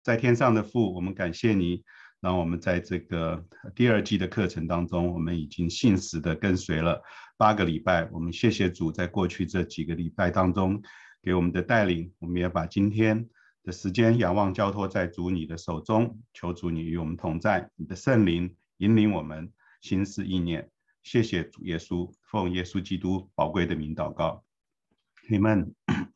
在天上的父，我们感谢你，让我们在这个第二季的课程当中，我们已经信实的跟随了8个礼拜。我们谢谢主，在过去这几个礼拜当中给我们的带领，我们也把今天的时间仰望交托在主你的手中，求主你与我们同在，你的圣灵引领我们心思意念。谢谢主耶稣，奉耶稣基督宝贵的名祷告，你们。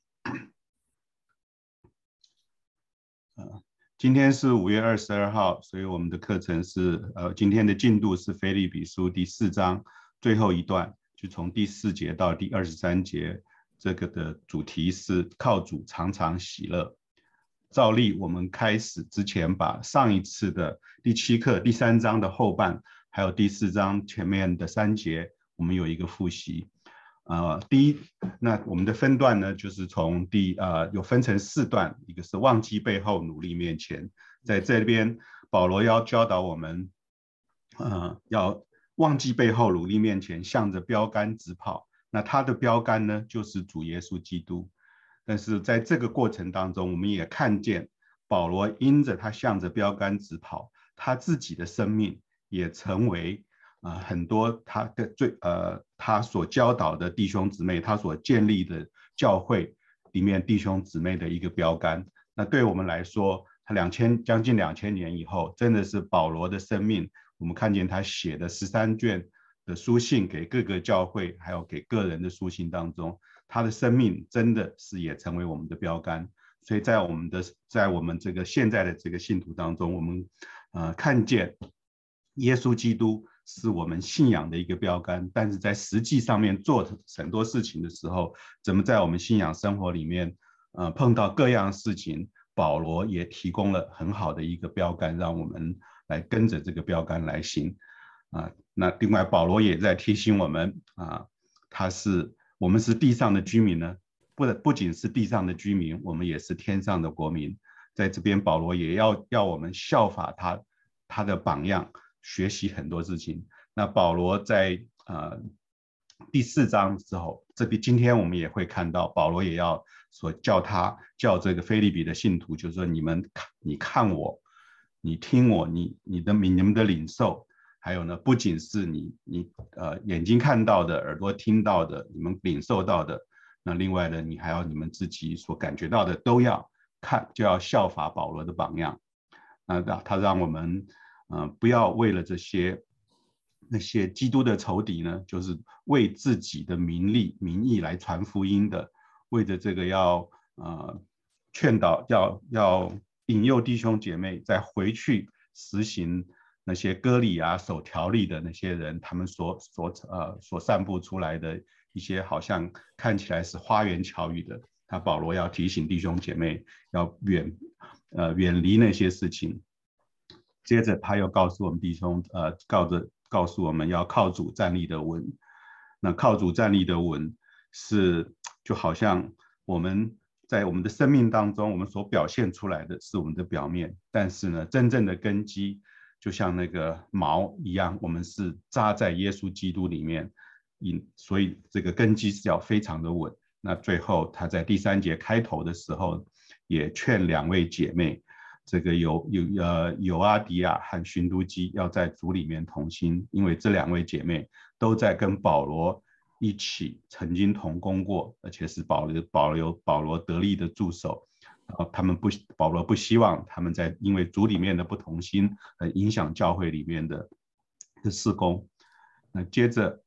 今天是5月22号，所以我们的课程是今天的进度是腓立比书第4章最后一段，就从第4节到第23节，这个的主题是靠主常常喜乐。照例我们开始之前，把上一次的第7课第3章的后半，还有第4章前面的3节，我们有一个复习。那我们的分段呢，就是从有分成4段，一个是忘记背后，努力面前。在这边，保罗要教导我们，要忘记背后，努力面前，向着标杆直跑。那他的标杆呢，就是主耶稣基督。但是在这个过程当中，我们也看见保罗因着他向着标杆直跑，他自己的生命也成为很多他所教导的弟兄姊妹，他所建立的教会里面弟兄姊妹的一个标杆。那对我们来说，他将近2000年以后，真的是保罗的生命。我们看见他写的13卷的书信给各个教会，还有给个人的书信当中，他的生命真的是也成为我们的标杆。所以在我们这个现在的这个信徒当中，我们看见耶稣基督是我们信仰的一个标杆，但是在实际上面做很多事情的时候，怎么在我们信仰生活里面碰到各样事情，保罗也提供了很好的一个标杆，让我们来跟着这个标杆来行。那另外保罗也在提醒我们我们是地上的居民呢，不仅是地上的居民，我们也是天上的国民。在这边保罗也要我们效法他的榜样，学习很多事情。那保罗在第4章之后，今天我们也会看到保罗也要叫这个腓立比的信徒，就是说你看我，你听我，你们的领受，还有呢，不仅是你眼睛看到的，耳朵听到的，你们领受到的，那另外呢，你还要你们自己所感觉到的都要看，就要效法保罗的榜样。他让我们不要为了那些基督的仇敌呢，就是为自己的名义来传福音的，为着这个要劝导，要引诱弟兄姐妹再回去实行那些割礼守条例的那些人，他们所散布出来的一些好像看起来是花言巧语的。保罗要提醒弟兄姐妹要远离那些事情。接着他又告诉我们弟兄告诉我们要靠主站立的稳。那靠主站立的稳就好像我们在我们的生命当中，我们所表现出来的是我们的表面，但是呢，真正的根基就像那个锚一样，我们是扎在耶稣基督里面，所以这个根基是要非常的稳。那最后他在第3节开头的时候也劝2位姐妹，这个有阿迪亚和寻都基要在主里面同心，因为这2位姐妹都在跟保罗一起曾经同工过，而且是保罗得力的助手。保罗不希望他们因为主里面的不同心影响教会里面的事工。那接着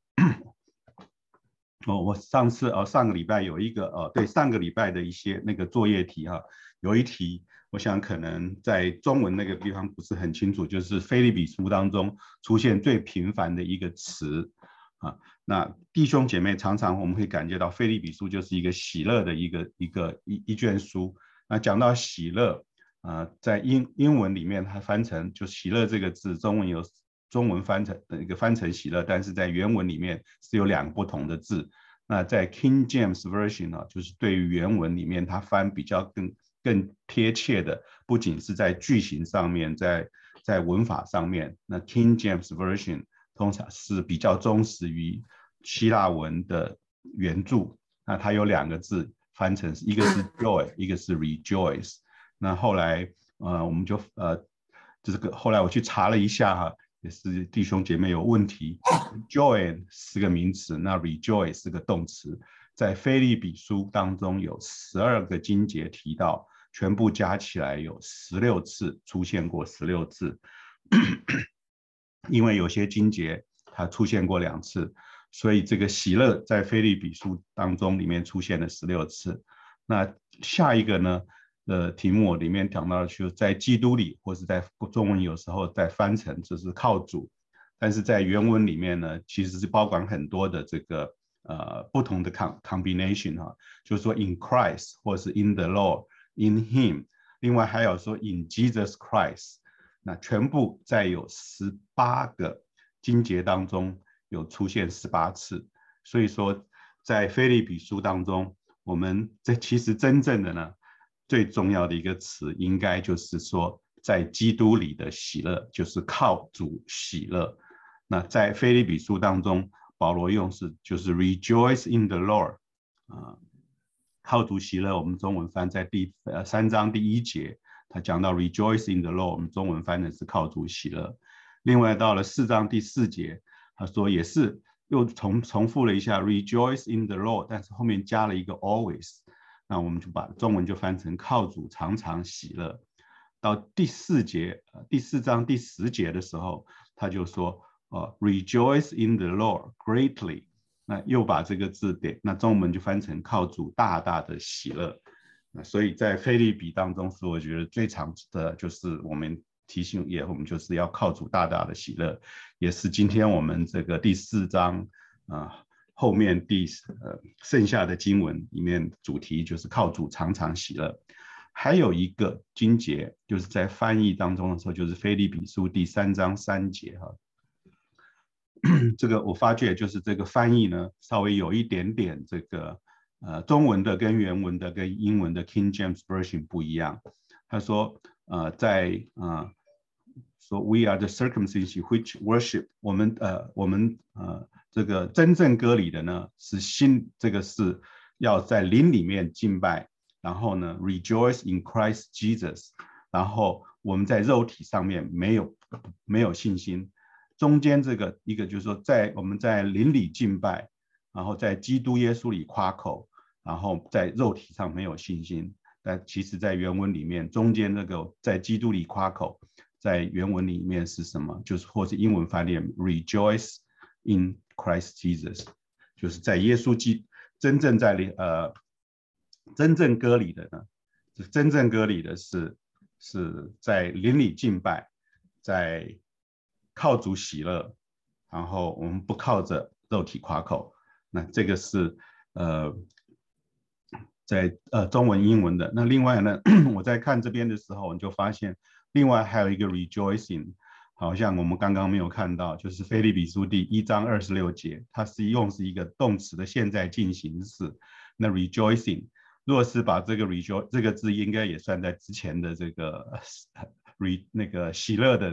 我上个礼拜有一个上个礼拜的一些那个作业题有一题我想可能在中文那个地方不是很清楚，就是腓立比书当中出现最频繁的一个词那弟兄姐妹常常我们会感觉到腓立比书就是一个喜乐的一卷书。那讲到喜乐在英文里面它翻成就喜乐这个字，中文翻成喜乐，但是在原文里面是有2个不同的字。那在 King James Version 就是对于原文里面它翻比较更贴切的，不仅是在句型上面，在文法上面，那 King James Version 通常是比较忠实于希腊文的原著。那它有2个字翻成，一个是 joy， 一个是 rejoice。那后来我们就这个后来我去查了一下哈，也是弟兄姐妹有问题。Joy 是个名词，那 rejoice 是个动词，在腓立比书当中有12个经节提到，全部加起来有16次出现过16次。因为有些经节它出现过2次，所以这个喜乐在腓立比书当中里面出现了16次。那下一个呢？题目里面讲到的就是在基督里，或是在中文有时候在翻成就是靠主，但是在原文里面呢，其实是包含很多的这个不同的 combination 哈，就是说 in Christ 或是 in the Lord、in Him， 另外还有说 in Jesus Christ， 那全部在有18个经节当中有出现18次，所以说在腓立比书当中，我们这其实真正的呢。最重要的一个词，应该就是说，在基督里的喜乐，就是靠主喜乐。那在腓立比书当中，保罗用是就是 rejoice in the Lord，靠主喜乐。我们中文翻在第3章第1节，他讲到 rejoice in the Lord， 我们中文翻的是靠主喜乐。另外到了4章第4节，他说也是又重复了一下 rejoice in the Lord， 但是后面加了一个 always。那我们就把中文就翻成靠主常常喜乐。到第4章第10节的时候，他就说rejoice in the Lord greatly， 那又把这个字点，那中文就翻成靠主大大的喜乐。那所以在腓立比当中是我觉得最常的就是我们提醒我们就是要靠主大大的喜乐，也是今天我们这个第4章后面剩下的经文里面主题就是靠主常常喜乐。还有一个经节就是在翻译当中的时候，就是腓立比书第3章3节哈。这个我发觉就是这个翻译呢稍微有一点点这个中文的跟原文的跟英文的 King James Version 不一样。他说说 we are the circumcision which worship， 我们这个真正割礼的呢是这个是要在灵里面敬拜，然后呢 rejoice in Christ Jesus， 然后我们在肉体上面没有信心。中间这个一个就是说我们在灵里敬拜，然后在基督耶稣里夸口，然后在肉体上没有信心。但其实在原文里面中间那个在基督里夸口，在原文里面是什么？就是或是英文翻译 rejoice in Christ Jesus， 就是在耶稣真正割礼的呢，真正割礼的是在灵里敬拜，在靠主喜乐，然后我们不靠着肉体夸口。那这个是在中文英文的。那另外呢，我在看这边的时候，我就发现另外还有一个 rejoicing， 好像我们刚刚没有看到，就是腓立比书第1章26节，它是一个动词的现在进行式。那 rejoicing， 如果是把这个 rejoice 这个字应该也算在之前的这个那个喜乐的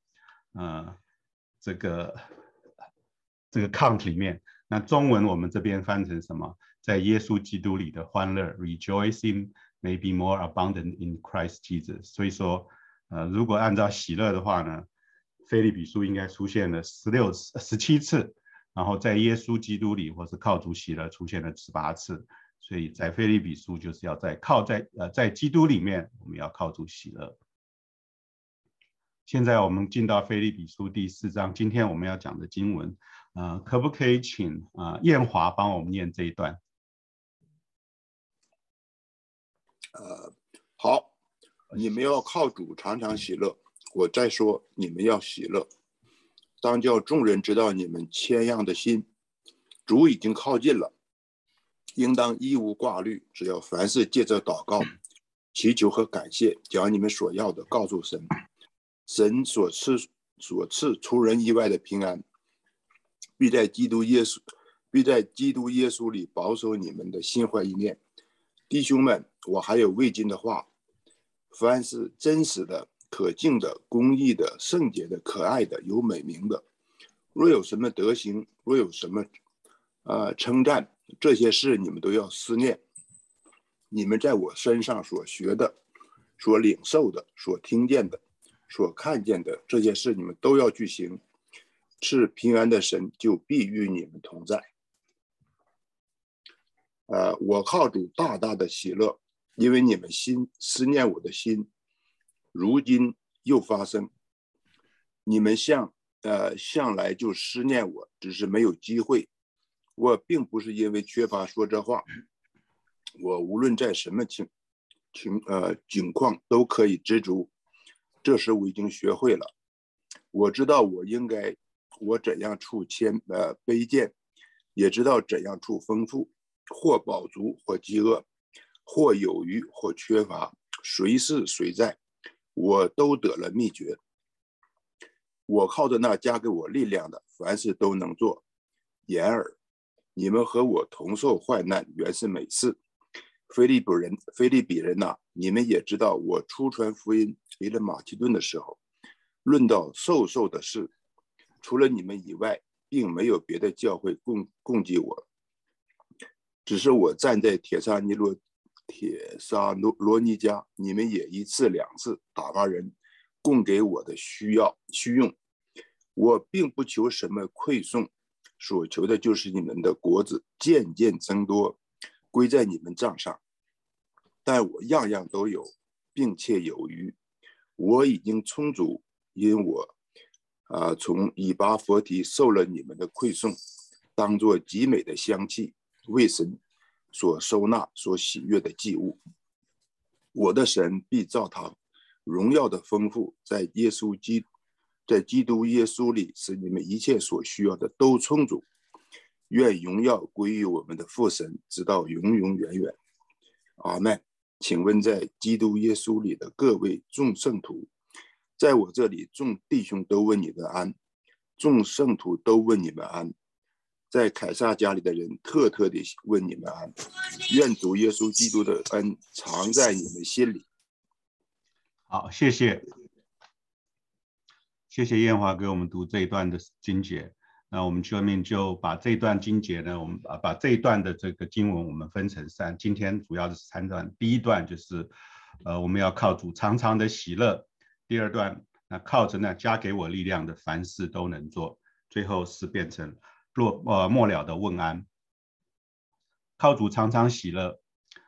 这个 count 里面。那中文我们这边翻成什么？在耶稣基督里的欢乐 ，rejoicing may be more abundant in Christ Jesus。所以说，如果按照喜乐的话呢，腓立比书应该出现了17次，然后在耶稣基督里或是靠主喜乐出现了18次。所以在腓立比书就是要在基督里面，我们要靠主喜乐。现在我们进到腓立比书第4章，今天我们要讲的经文，可不可以请燕华帮我们念这一段？ 好，你们要靠主常常喜乐。我再说，你们要喜乐，当叫众人知道你们谦让的心。主已经靠近了，应当一无挂虑，只要凡事借着祷告、祈求和感谢，将你们所要的告诉神。神所赐出人意外的平安，必在基督耶稣里保守你们的心怀意念。弟兄们，我还有未尽的话，凡是真实的、可敬的、公义的、圣洁的、可爱的、有美名的，若有什么德行，若有什么称赞，这些事你们都要思念。你们在我身上所学的， 所领受的、所听见的、所看见的这些事，你们都要去行。是平安的神就必与你们同在。我靠主大大的喜乐，因为你们心思念我的心，如今又发生。你们向来就思念我，只是没有机会。我并不是因为缺乏说这话，我无论在什么境况都可以知足。这时我已经学会了，我知道我怎样处卑贱，也知道怎样处丰富，或饱足，或饥饿，或有余，或缺乏，随是随在，我都得了秘诀。我靠着那加给我力量的，凡事都能做。言耳，你们和我同受患难，原是美事。腓立比人呐，你们也知道，我初传福音离了马其顿的时候，论到受的事，除了你们以外，并没有别的教会供给我，只是我站在铁沙罗尼迦，你们也一次两次打发人供给我的需用。我并不求什么馈送，所求的就是你们的国子渐渐增多，归在你们账上。但我样样都有，并且有余。我已经充足，因我从以巴弗提受了你们的馈送，当作极美的香气，为神所收纳、所喜悦的祭物。我的神必照他荣耀的丰富，在基督耶稣里，使你们一切所需要的都充足。愿荣耀归于我们的父神，直到永永远远。阿们。请问在基督耶稣里的各位众圣徒，在我这里众弟兄都问你们安，众圣徒都问你们安，在凯撒家里的人特地问你们安。愿主耶稣基督的恩常在你们心里。 好，谢谢燕华给我们读这一段的经节。那我们下面就把这一段经节呢，我们把这一段的这个经文我们分成3，今天主要的是3段。第一段就是我们要靠主常常的喜乐。第二段，那靠着那加给我力量的，凡事都能做。最后是变成末了的问安。靠主常常喜乐，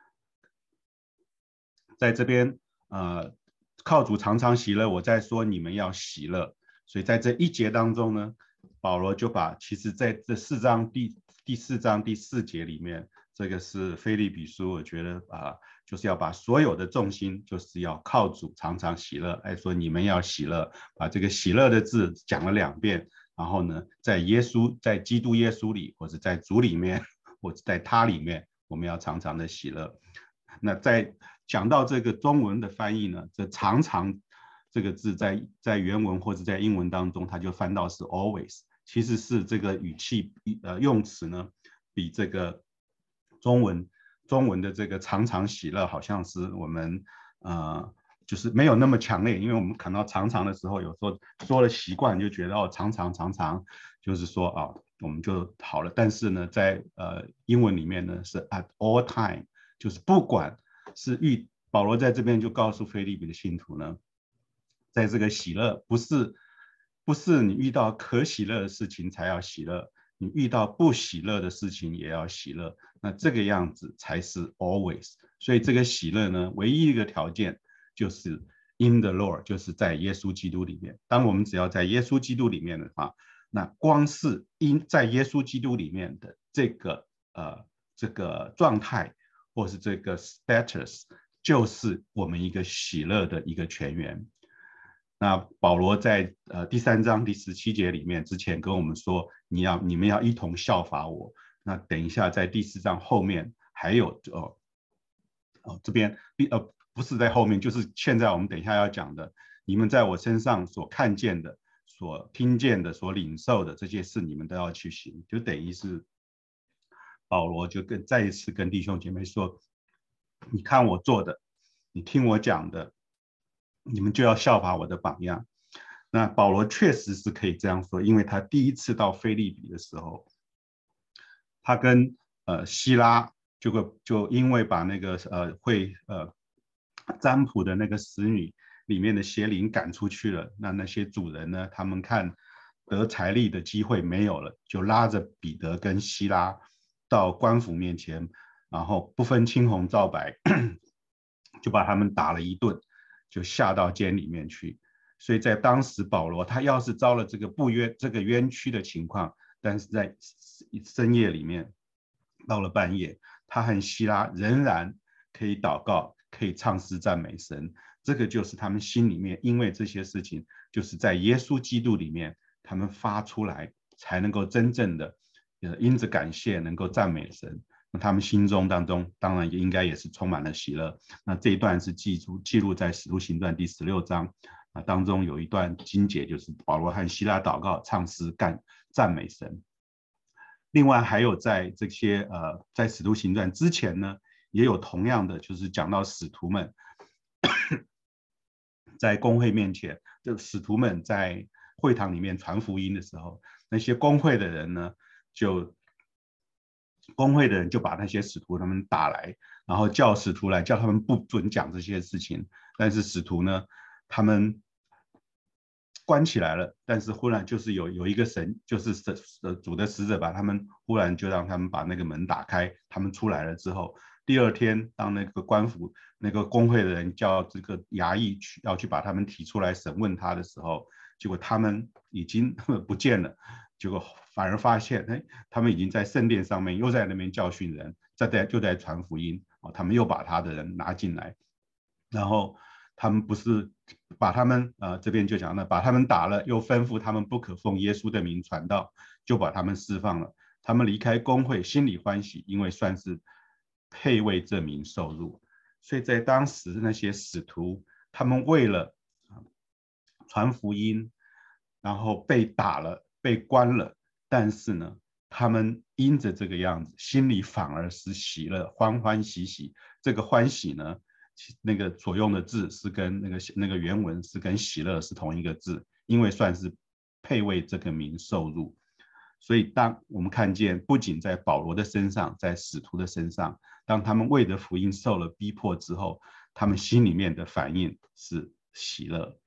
在这边靠主常常喜乐，我在说你们要喜乐。所以在这一节当中呢，保罗就其实在这4章第4章第4节里面，这个是腓立比书，我觉得就是要把所有的重心就是要靠主常常喜乐，来说你们要喜乐，把这个喜乐的字讲了2遍。然后呢，在基督耶稣里，或者在主里面，或者在他里面，我们要常常的喜乐。那在讲到这个中文的翻译呢，这常常这个字在原文或者在英文当中，它就翻到是 always， 其实是这个语气用词呢，比这个中文的这个常常喜乐好像是我们就是没有那么强烈，因为我们看到常常的时候，有时候说了习惯就觉得常常就是说我们就好了。但是呢，在英文里面呢是 at all time， 就是不管是保罗在这边就告诉腓立比的信徒呢，在这个喜乐不是你遇到可喜乐的事情才要喜乐，你遇到不喜乐的事情也要喜乐，那这个样子才是 always。 所以这个喜乐呢，唯一一个条件就是 in the Lord， 就是在耶稣基督里面。当我们只要在耶稣基督里面的话，那光是在耶稣基督里面的这个状态或是这个 status， 就是我们一个喜乐的一个泉源。那保罗在第3章第17节里面之前跟我们说，你们要一同效法我。那等一下在第4章后面还有这边不是在后面，就是现在我们等一下要讲的，你们在我身上所看见的、所听见的、所领受的这些事，你们都要去行。就等于是保罗就再一次跟弟兄姐妹说，你看我做的，你听我讲的，你们就要效法我的榜样。那保罗确实是可以这样说，因为他第一次到腓立比的时候，他跟希拉就因为把那个占卜的那个使女里面的邪灵赶出去了，那些主人呢，他们看得财力的机会没有了，就拉着彼得跟希拉到官府面前，然后不分青红皂白就把他们打了一顿，就下到监里面去。所以在当时保罗他要是遭了这个冤屈的情况，但是在深夜里面到了半夜，他和希拉仍然可以祷告，可以唱诗赞美神。这个就是他们心里面因为这些事情就是在耶稣基督里面他们发出来，才能够真正的因着感谢能够赞美神。那他们心中当中当然也应该也是充满了喜乐。那这一段是记录在使徒行传第16章当中有一段经节，就是保罗和希拉祷告唱诗赞美神。另外还有在这些在使徒行传之前呢，也有同样的，就是讲到使徒们在公会面前，就使徒们在会堂里面传福音的时候，那些公会的人呢，公会的人就把那些使徒他们打来，然后叫使徒来，叫他们不准讲这些事情。但是使徒呢，他们关起来了，但是忽然就是有一个神，就是主的使者把他们忽然就让他们把那个门打开，他们出来了之后，第二天当那个官府那个公会的人叫这个衙役要去把他们提出来审问他的时候，结果他们已经不见了，结果反而发现，他们已经在圣殿上面又在那边教训人，就在传福音，他们又把他的人拿进来，然后他们不是把他们这边就讲了，把他们打了，又吩咐他们不可奉耶稣的名传道，就把他们释放了。他们离开公会，心里欢喜，因为算是配为这名受辱。所以在当时那些使徒，他们为了传福音，然后被打了，被关了，但是呢，他们因着这个样子，心里反而是喜乐，欢欢喜喜。这个欢喜呢，那个所用的字是跟那个原文是跟喜乐是同一个字，因为算是配为这个名受辱。所以当我们看见不仅在保罗的身上，在使徒的身上，当他们为着福音受了逼迫之后，他们心里面的反应是喜乐。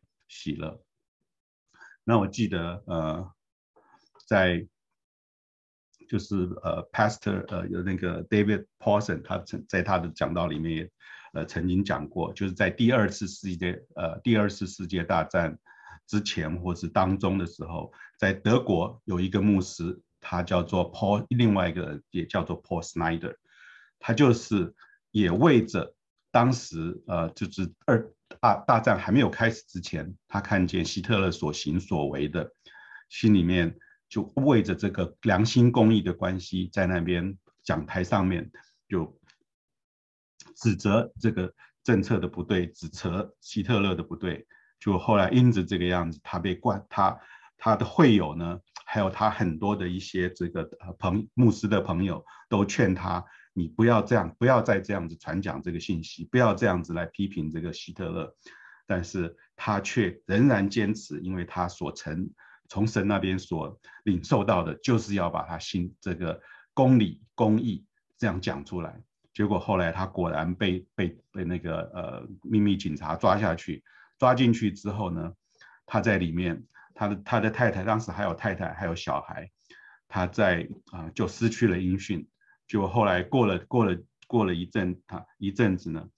那我记得在就是Pastor 有那个 David Paulson， 他在他的讲道里面也曾经讲过，就是在第二次世界大战之前或是当中的时候，在德国有一个牧师，他叫做 Paul， 另外一个人也叫做 Paul Snyder， 他就是也为着当时就是大战还没有开始之前，他看见希特勒所行所为的，心里面就为着这个良心公义的关系，在那边讲台上面就指责这个政策的不对，指责希特勒的不对。就后来因着这个样子，他被他的会友呢，还有他很多的一些这个牧师的朋友都劝他，你不要这样，不要再这样子传讲这个信息，不要这样子来批评这个希特勒。但是他却仍然坚持，因为他从神那边所领受到的，就是要把他这个公理公义这样讲出来。结果后来他果然被那个秘密警察抓进去之后呢，他在里面，他的太太当时还有太太还有小孩，他就失去了音讯。结果后来过了一阵子呢，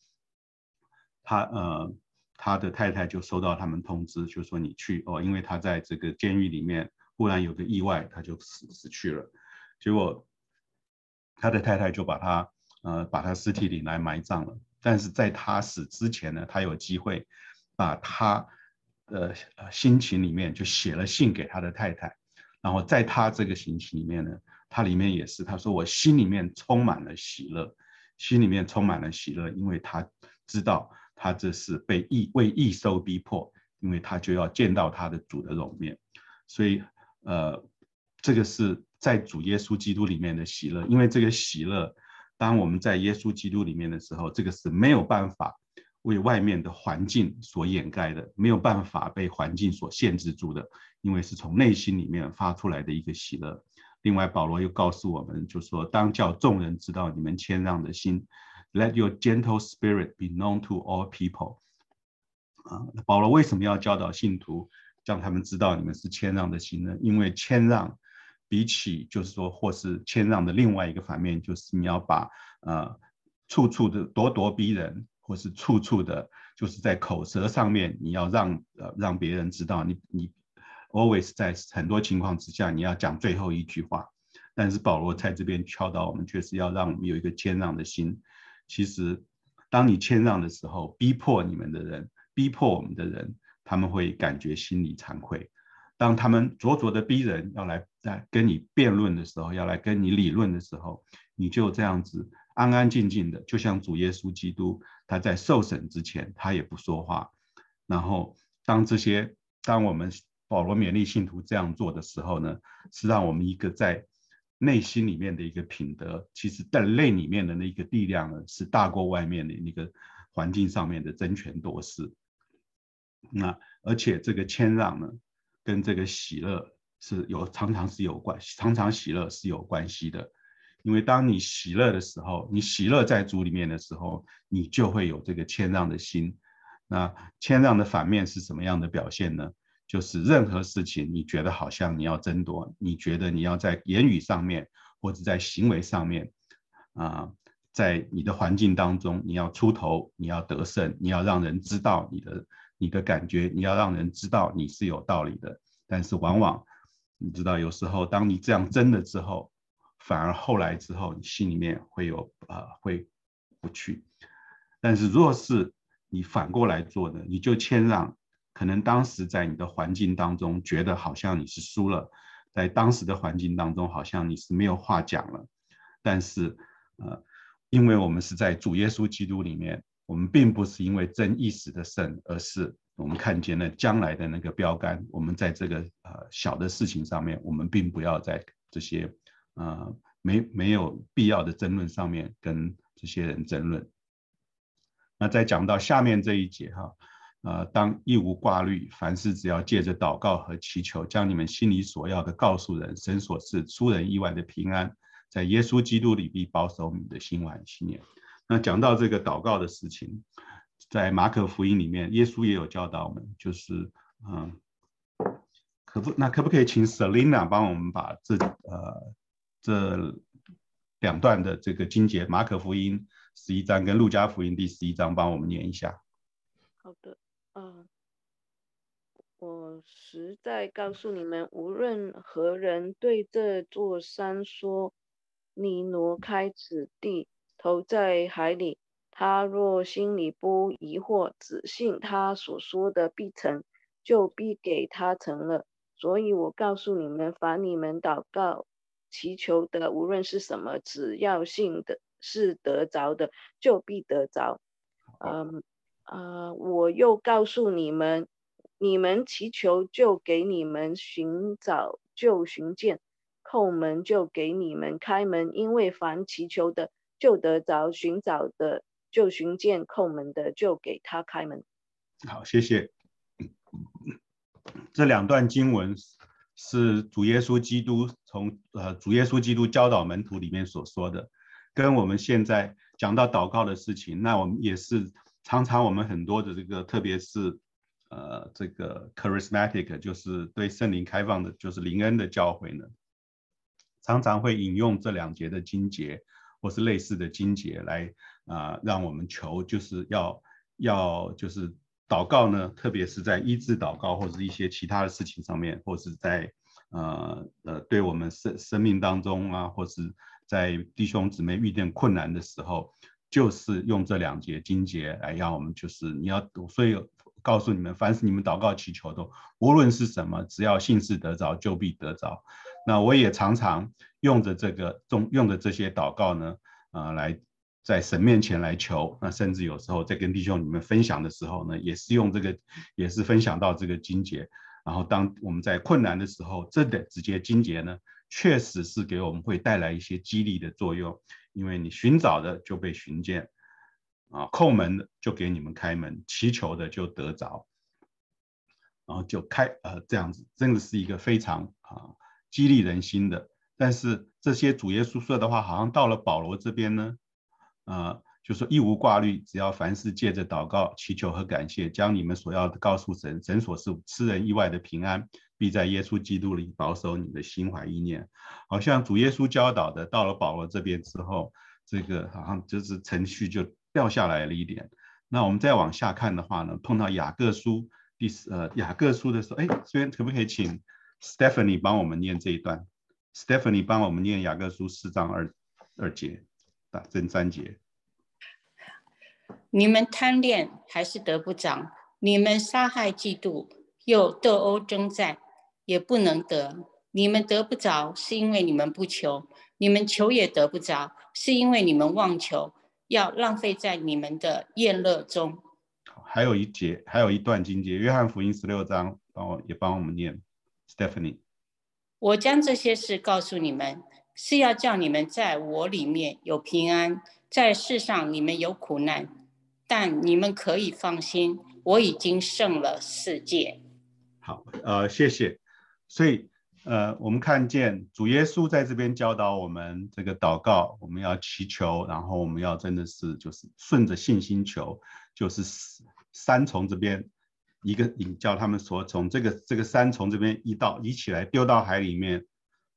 他的太太就收到他们通知，就说你去因为他在这个监狱里面忽然有个意外，他就死去了。结果他的太太就把他尸体领来埋葬了。但是在他死之前呢，他有机会把他的心情里面就写了信给他的太太，然后在他这个心情里面呢，他里面也是他说我心里面充满了喜乐，因为他知道他这是为义受逼迫，因为他就要见到他的主的容面。所以这个是在主耶稣基督里面的喜乐，因为这个喜乐当我们在耶稣基督里面的时候，这个是没有办法为外面的环境所掩盖的，没有办法被环境所限制住的，因为是从内心里面发出来的一个喜乐。另外保罗又告诉我们，就说当叫众人知道你们谦让的心， Let your gentle spirit be known to all people。保罗为什么要教导信徒，让他们知道你们是谦让的心呢？因为谦让比起就是说，或是谦让的另外一个反面，就是你要把处处的咄咄逼人，或是处处的，就是在口舌上面，你要让别人知道你 always 在很多情况之下，你要讲最后一句话。但是保罗在这边教导我们，确实要让我们有一个谦让的心。其实，当你谦让的时候，逼迫我们的人，他们会感觉心里惭愧。当他们灼灼的逼人要来跟你辩论的时候，要来跟你理论的时候，你就这样子安安静静的，就像主耶稣基督，他在受审之前，他也不说话。然后当我们保罗勉励信徒这样做的时候呢，是让我们一个在内心里面的一个品德，其实在内里面的那个力量呢，是大过外面的那个环境上面的争权夺势。那而且这个谦让呢，跟这个喜乐常常喜乐是有关系的。因为当你喜乐的时候，你喜乐在主里面的时候，你就会有这个谦让的心。那谦让的反面是什么样的表现呢？就是任何事情你觉得好像你要争夺，你觉得你要在言语上面或者在行为上面在你的环境当中你要出头，你要得胜，你要让人知道你的感觉，你要让人知道你是有道理的。但是往往你知道，有时候当你这样争了之后，反而后来之后你心里面会不去。但是若是你反过来做呢，你就谦让，可能当时在你的环境当中觉得好像你是输了，在当时的环境当中好像你是没有话讲了。但是因为我们是在主耶稣基督里面，我们并不是因为争一时的胜，而是我们看见了将来的那个标杆。我们在这个小的事情上面，我们并不要在这些没有必要的争论上面跟这些人争论。那再讲到下面这一节当一无挂虑，凡事只要借着祷告和祈求，将你们心里所要的告诉人，神所赐出人意外的平安，在耶稣基督里必保守你的心怀心念。那讲到这个祷告的事情，在马可福音里面，耶稣也有教导我们，就是可不可以请 Selina 帮我们把这两段的这个经节，马可福音11章跟路加福音第11章帮我们念一下。 好的，我实在告诉你们，无论何人对这座山说，你挪开此地，投在海里，他若心里不疑惑，只信他所说的必成，就必给他成了。所以我告诉你们，凡你们祷告祈求的，无论是什么，只要信的是得着的，就必得着。我又告诉你们，你们祈求就给你们，寻找就寻见，叩门就给你们开门。因为凡祈求的就得着，寻找的就寻见，叩门的就给他开门。 好，谢谢。这两段经文是主耶稣基督主耶稣基督教导门徒里面所说的，跟我们现在讲到祷告的事情，那我们也是常常我们很多的这个，特别是这个 charismatic， 就是对圣灵开放的，就是灵恩的教会呢，常常会引用这两节的经节或是类似的经节来让我们求，就是要就是祷告呢，特别是在医治祷告或者一些其他的事情上面，或是在对我们生命当中或是在弟兄姊妹遇见困难的时候，就是用这两节经节来让我们就是所以告诉你们，凡是你们祷告祈求的，无论是什么，只要信是得着，就必得着。那我也常常用着这些祷告呢，来在神面前来求。那甚至有时候在跟弟兄你们分享的时候呢，也是分享到这个经节。然后当我们在困难的时候，这的直接经节呢，确实是给我们会带来一些激励的作用。因为你寻找的就被寻见，叩门的就给你们开门，祈求的就得着，然后就这样子，真的是一个非常激励人心的。但是这些主耶稣说的话，好像到了保罗这边呢， 就说一无挂虑，只要凡事借着祷告、祈求和感谢，将你们所要的告诉神，神所赐吃人意外的平安，必在耶稣基督里保守你的心怀意念。好像主耶稣教导的，到了保罗这边之后，这个好像就是程序就掉下来了一点。那我们再往下看的话呢，碰到雅各书雅各书的时候，这边可不可以请 Stephanie 帮我们念这一段 ？Stephanie 帮我们念雅各书4章2节，正3节。 你们贪恋还是得不着，你们杀害嫉妒，又斗殴征战，也不能得。你们得不着，是因为你们不求；你们求也得不着，是因为你们妄求，要浪费在你们的宴乐中。 还有一段经节，约翰福音16章，帮我们念 ，Stephanie。 我将这些事告诉你们，是要叫你们在我里面有平安，在世上你们有苦难，但你们可以放心，我已经胜了世界。 好，谢谢。所以我们看见主耶稣在这边教导我们这个祷告，我们要祈求，然后我们要真的是就是顺着信心求，就是三从这边一个叫他们说从这个三从这边移起来丢到海里面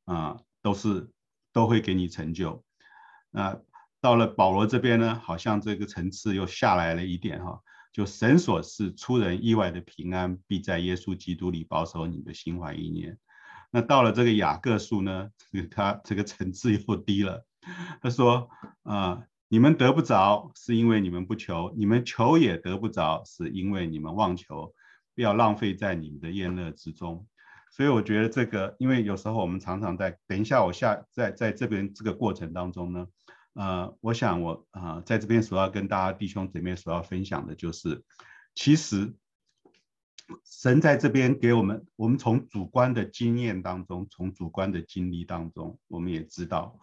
都会给你成就。那到了保罗这边呢，好像这个层次又下来了一点哈，就神所赐出人意外的平安，必在耶稣基督里保守你的心怀意念。那到了这个雅各书呢，他这个层次又低了。他说你们得不着，是因为你们不求；你们求也得不着，是因为你们妄求，不要浪费在你们的宴乐之中。所以我觉得这个，因为有时候我们常常等一下我在这边这个过程当中呢，我想在这边所要跟大家弟兄姊妹所要分享的就是，其实神在这边给我们从主观的经验当中，从主观的经历当中，我们也知道，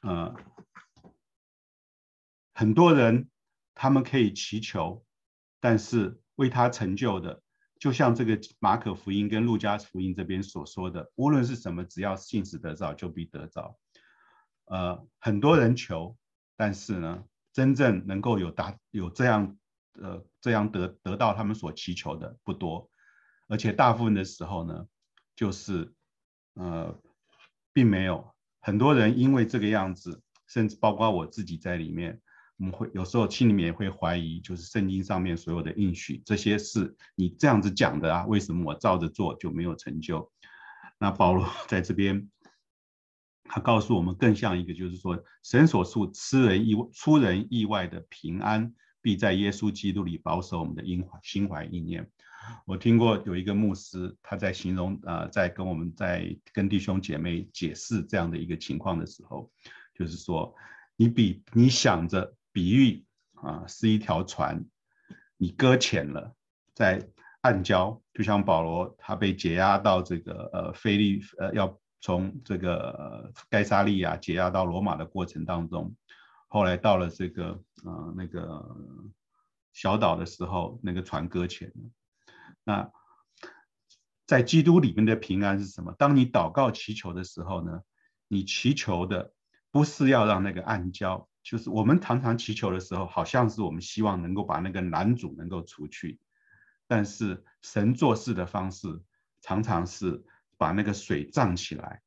很多人他们可以祈求，但是为他成就的，就像这个马可福音跟路加福音这边所说的，无论是什么，只要信使得着，就必得着。很多人求，但是呢，真正能够有这样得到他们所祈求的不多，而且大部分的时候呢，就是并没有。很多人因为这个样子，甚至包括我自己在里面，我们会有时候心里面也会怀疑，就是圣经上面所有的应许，这些是你这样子讲的啊，为什么我照着做就没有成就？那保罗在这边，他告诉我们更像一个，就是说神所赐出人意外的平安，必在耶稣基督里保守我们的心怀意念。我听过有一个牧师，他在形容在跟弟兄姐妹解释这样的一个情况的时候，就是说你想着比喻是一条船，你搁浅了在暗礁，就像保罗他被解押到这个要从这个该撒利亚解押到罗马的过程当中，后来到了这个那个小岛的时候，那个船搁浅了。那在基督里面的平安是什么？当你祷告祈求的时候呢，你祈求的不是要让那个暗礁，就是我们常常祈求的时候，好像是我们希望能够把那个拦阻能够除去，但是神做事的方式常常是把那个水涨起来，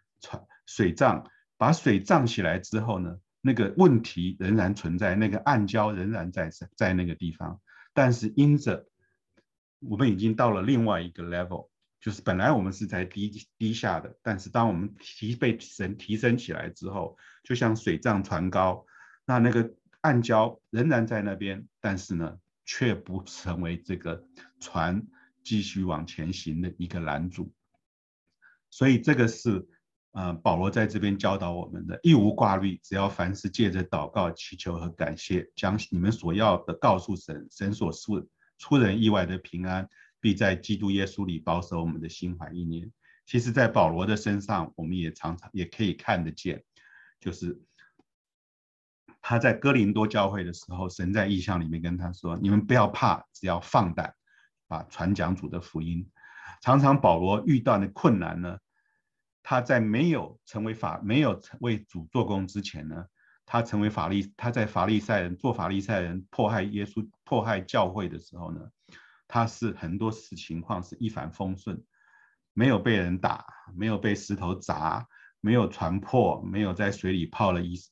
把水涨起来之后呢，那个问题仍然存在，那个暗礁仍然在那个地方，但是因着我们已经到了另外一个 level， 就是本来我们是在低下的，但是当我们被神提升起来之后，就像水涨船高，那个暗礁仍然在那边，但是呢，却不成为这个船继续往前行的一个拦阻。所以这个是保罗在这边教导我们的，一无挂虑，只要凡事借着祷告、祈求和感谢，将你们所要的告诉神，神所赐出人意外的平安，必在基督耶稣里保守我们的心怀意念。其实在保罗的身上，我们也常常也可以看得见，就是他在哥林多教会的时候，神在异象里面跟他说，你们不要怕，只要放胆把传讲主的福音。常常保罗遇到的困难呢，他在没有为主做工之前呢， 他在法利赛人迫害耶稣、迫害教会的时候呢，他是很多情况是一帆风顺，没有被人打，没有被石头砸，没有船破，没有在水里泡了一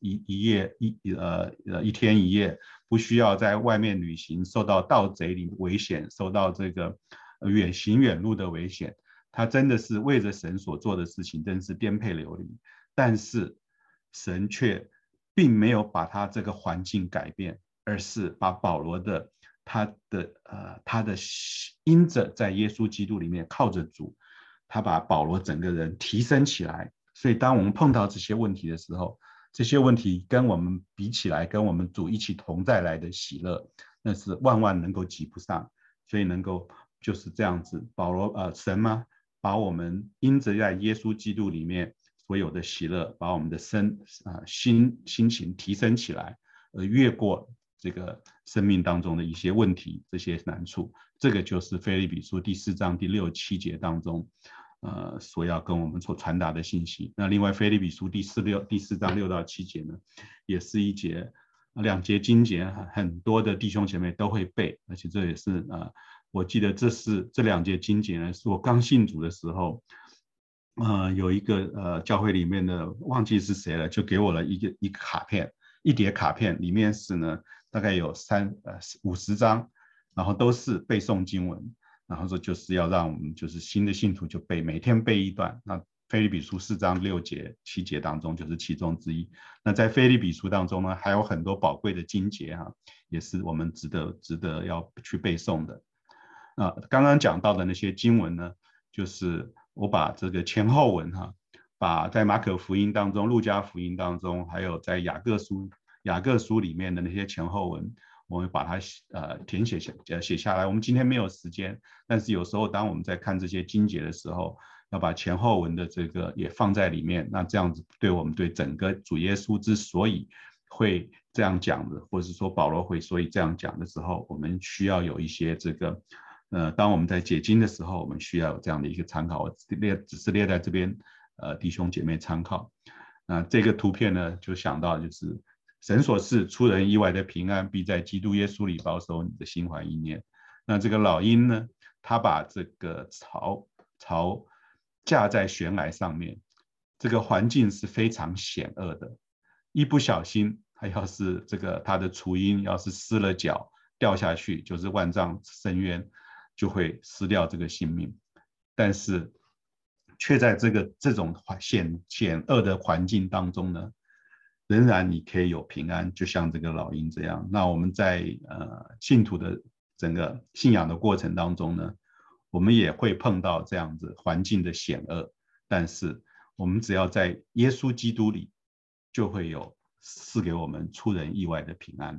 天一夜，不需要在外面旅行，受到盗贼的危险，受到这个远行远路的危险。他真的是为着神所做的事情，真是颠沛流离。但是神却并没有把他这个环境改变，而是把保罗的他的因着在耶稣基督里面靠着主，他把保罗整个人提升起来。所以当我们碰到这些问题的时候，这些问题跟我们比起来，跟我们主一起同在来的喜乐，那是万万能够及不上。所以能够就是这样子，神嘛，把我们因着在耶稣基督里面所有的喜乐，把我们的心情提升起来，越过这个生命当中的一些问题、这些难处。这个就是腓立比书第4章第6、7节当中，所要跟我们所传达的信息。那另外腓立比书第4章6到7节呢，也是2节经节，很多的弟兄姐妹都会背，而且这也是我记得这2节经节呢，是我刚信主的时候，有一个教会里面的忘记是谁了，就给我了一个卡片，一叠卡片，里面是呢大概有50张，然后都是背诵经文，然后说就是要让我们就是新的信徒就背，每天背一段。那腓立比书4章6节、7节当中就是其中之一。那在腓立比书当中呢，还有很多宝贵的经节也是我们值得要去背诵的。刚刚讲到的那些经文呢，就是我把这个前后文把在马可福音当中、路加福音当中，还有在雅各书里面的那些前后文，我们把它填写下来。我们今天没有时间，但是有时候当我们在看这些经节的时候，要把前后文的这个也放在里面。那这样子对我们对整个主耶稣之所以会这样讲的，或者是说保罗会所以这样讲的时候，我们需要有一些这个当我们在解经的时候，我们需要有这样的一个参考。我只是列在这边，弟兄姐妹参考。这个图片呢，就想到就是神所赐出人意外的平安，必在基督耶稣里保守你的心怀意念。那这个老鹰呢，他把这个巢架在悬崖上面，这个环境是非常险恶的，一不小心，他要是他的雏鹰要是失了脚掉下去，就是万丈深渊，就会失掉这个性命。但是却在这种险恶的环境当中呢，仍然你可以有平安，就像这个老鹰这样。那我们在信徒的整个信仰的过程当中呢，我们也会碰到这样子环境的险恶，但是我们只要在耶稣基督里，就会有赐给我们出人意外的平安。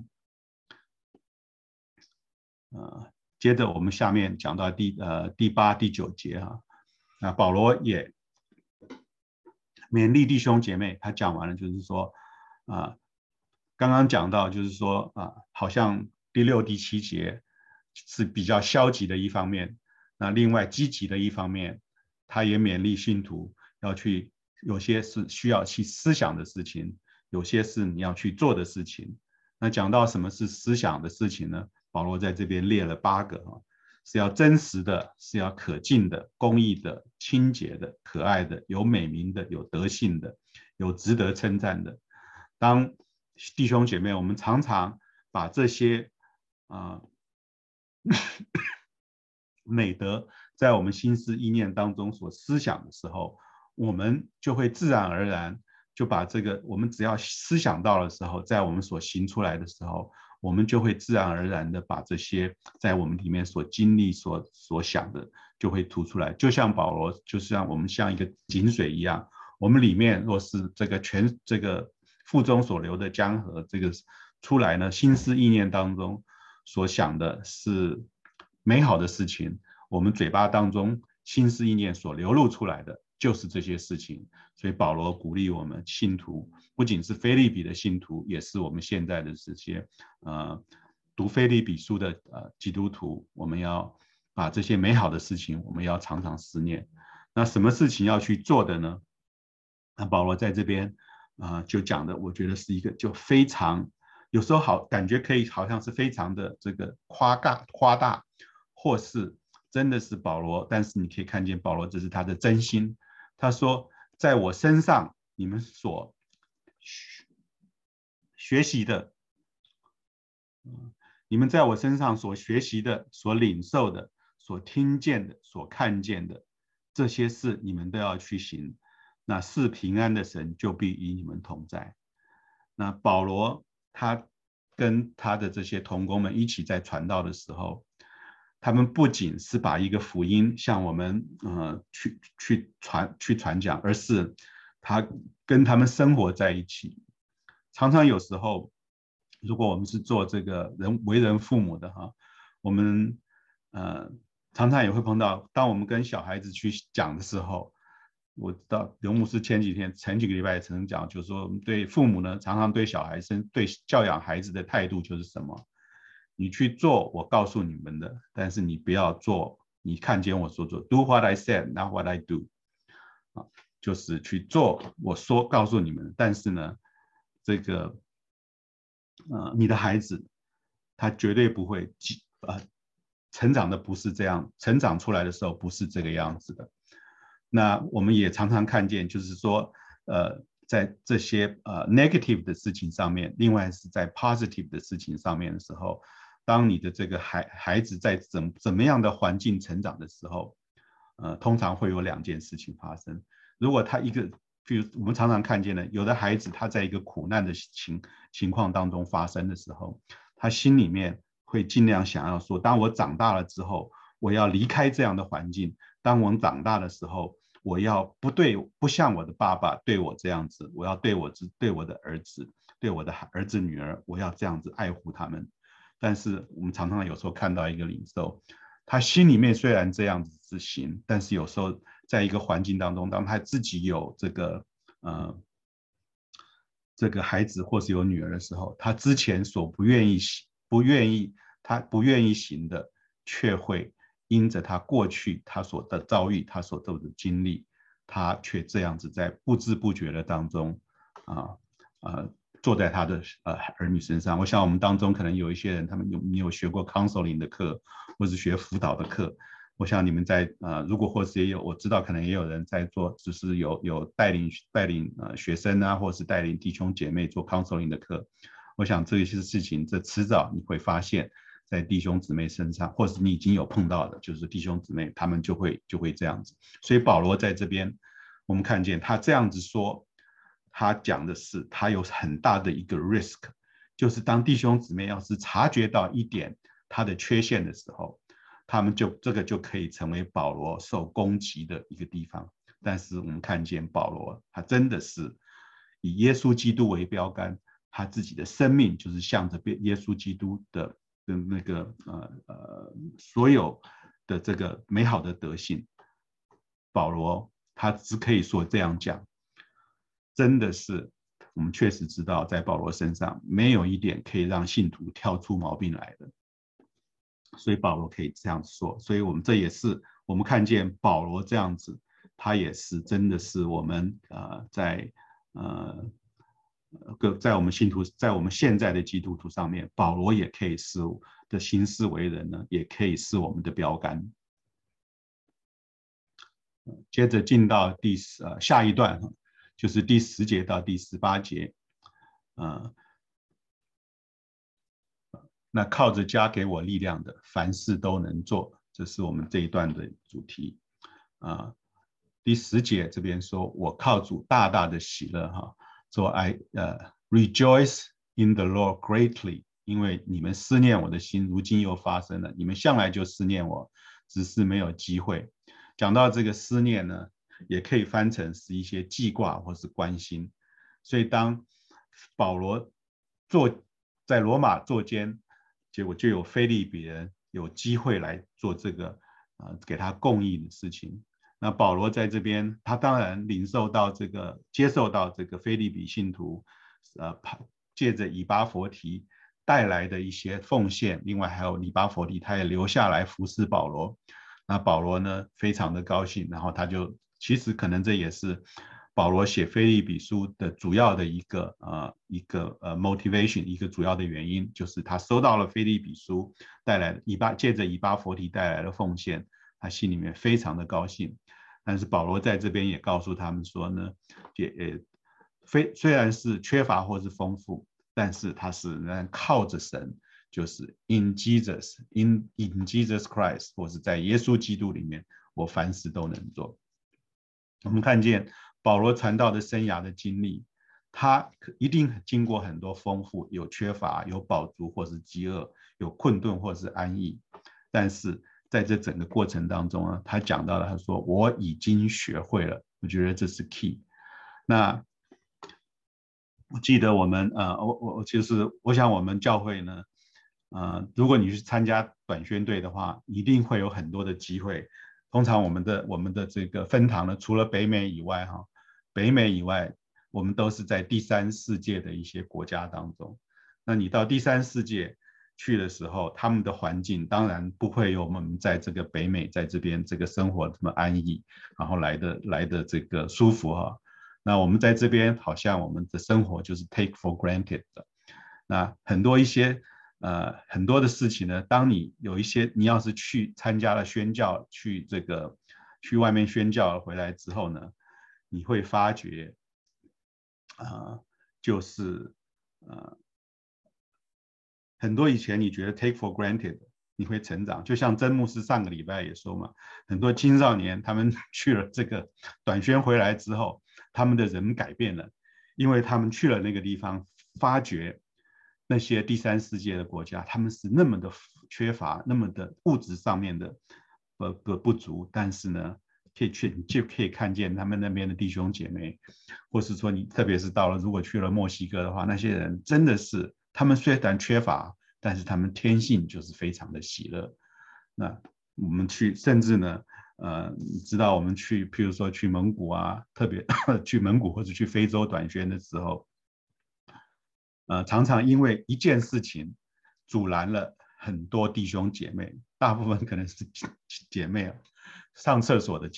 接着我们下面讲到第8、第9节那保罗也勉励弟兄姐妹，他讲完了就是说刚刚讲到就是说好像第6、第7节是比较消极的一方面，那另外积极的一方面，他也勉励信徒要去，有些是需要去思想的事情，有些是你要去做的事情。那讲到什么是思想的事情呢？保罗在这边列了8个是要真实的，是要可敬的，公义的，清洁的，可爱的，有美名的，有德性的，有值得称赞的。当弟兄姐妹，我们常常把这些美德在我们心思意念当中所思想的时候，我们就会自然而然就把我们只要思想到的时候，在我们所行出来的时候，我们就会自然而然的把这些在我们里面所经历所想的就会吐出来。就像保罗，就像我们像一个井水一样，我们里面若是这个腹中所流的江河，这个出来呢，心思意念当中所想的是美好的事情，我们嘴巴当中心思意念所流露出来的就是这些事情。所以保罗鼓励我们信徒，不仅是腓立比的信徒，也是我们现在的这些读腓立比书的基督徒，我们要把这些美好的事情我们要常常思念。那什么事情要去做的呢？那保罗在这边就讲的，我觉得是一个就非常有时候感觉可以好像是非常的这个夸大，或是真的是保罗，但是你可以看见保罗这是他的真心。他说，在我身上你们所学习的，你们在我身上所学习的、所领受的、所听见的、所看见的，这些事你们都要去行。那是平安的神就必与你们同在。那保罗他跟他的这些同工们一起在传道的时候，他们不仅是把一个福音向我们去传讲，而是他跟他们生活在一起。常常有时候，如果我们是做这个为人父母的哈，我们常常也会碰到，当我们跟小孩子去讲的时候，我知道刘牧师前几个礼拜曾经讲，就是说对父母呢，常常对小孩对教养孩子的态度就是什么？你去做我告诉你们的，但是你不要做你看见我所做。Do what I said, not what I do。就是去做我告诉你们，但是呢，这个你的孩子他绝对不会成长的不是这样，成长出来的时候不是这个样子的。那我们也常常看见，就是说，在这些negative 的事情上面，另外是在 positive 的事情上面的时候，当你的这个孩子在怎么样的环境成长的时候，通常会有2件事情发生。如果他比如我们常常看见的，有的孩子他在一个苦难的情况当中发生的时候，他心里面会尽量想要说，当我长大了之后，我要离开这样的环境。当我长大的时候，我要不像我的爸爸对我这样子，我要对我的儿子，对我的儿子女儿，我要这样子爱护他们。但是我们常常有时候看到一个领袖，他心里面虽然这样子是行，但是有时候在一个环境当中，当他自己有这个孩子或是有女儿的时候，他之前所不愿意行的，却会因着他过去他所的遭遇，他所做的经历，他却这样子在不知不觉的当中坐在他的儿女身上。我想我们当中可能有一些人，他们你有学过 counseling 的课，或是学辅导的课。我想你们在如果或是也有，我知道可能也有人在做，就是有带领学生啊，或是带领弟兄姐妹做 counseling 的课。我想这些事情，这迟早你会发现，在弟兄姊妹身上，或是你已经有碰到的，就是弟兄姊妹他们就会这样子。所以保罗在这边，我们看见他这样子说，他讲的是他有很大的一个 risk， 就是当弟兄姊妹要是察觉到一点他的缺陷的时候，他们这个就可以成为保罗受攻击的一个地方。但是我们看见保罗，他真的是以耶稣基督为标杆，他自己的生命就是向着耶稣基督的那个所有的这个美好的德性。保罗他只可以说这样讲，真的是我们确实知道，在保罗身上没有一点可以让信徒挑出毛病来的。所以保罗可以这样说，所以这也是我们看见保罗这样子，他也是真的是我们在我们信徒，在我们现在的基督徒上面，保罗也可以是的行事为人呢，也可以是我们的标杆。接着进到下一段，就是第10节到第18节，那靠着加给我力量的，凡事都能做，这是我们这一段的主题。第10节这边说，我靠主大大的喜乐哈，说I rejoice in the Lord greatly， 因为你们思念我的心，如今又发生了。你们向来就思念我，只是没有机会。讲到这个思念呢，也可以翻成是一些记挂或是关心。所以当保罗在罗马坐监，结果就有腓立比人有机会来做这个给他供应的事情。那保罗在这边，他当然接受到这个腓立比信徒借着以巴弗提带来的一些奉献，另外还有以巴弗提他也留下来服侍保罗。那保罗呢非常的高兴，然后他就其实可能这也是保罗写腓立比书的主要的一个 motivation， 一个主要的原因，就是他收到了腓立比书带来的借着以巴弗提带来的奉献，他心里面非常的高兴。但是保罗在这边也告诉他们说呢，虽然是缺乏或是丰富，但是他是仍然靠着神，就是 in Jesus Christ， 或是在耶稣基督里面，我凡事都能做。我们看见保罗传道的生涯的经历，他一定经过很多丰富，有缺乏，有饱足或是饥饿，有困顿或是安逸。但是在这整个过程当中呢，他讲到了，他说我已经学会了，我觉得这是 key。那我记得我们我想我们教会呢，如果你去参加短宣队的话，一定会有很多的机会。通常我们的这个分堂呢，除了北美以外我们都是在第三世界的一些国家当中。那你到第三世界去的时候，他们的环境当然不会有我们在这个北美在这边这个生活这么安逸，然后来的这个舒服哈。那我们在这边好像我们的生活就是 take for granted 的。那很多的事情呢，当你要是去参加了宣教，去外面宣教回来之后呢，你会发觉很多以前你觉得 take for granted， 你会成长。就像曾牧师上个礼拜也说嘛，很多青少年他们去了这个短宣回来之后，他们的人改变了，因为他们去了那个地方，发觉那些第三世界的国家，他们是那么的缺乏，那么的物质上面的不足，但是呢，就可以看见他们那边的弟兄姐妹，或是说你特别是如果去了墨西哥的话，那些人真的是他们虽然缺乏，但是他们天性就是非常的喜乐。那我们甚至呢，你知道我们譬如说去蒙古啊，特别去蒙古或者去非洲短宣的时候，常常因为一件事情阻拦了很多弟兄姐妹，大部分可能是姐妹上厕所的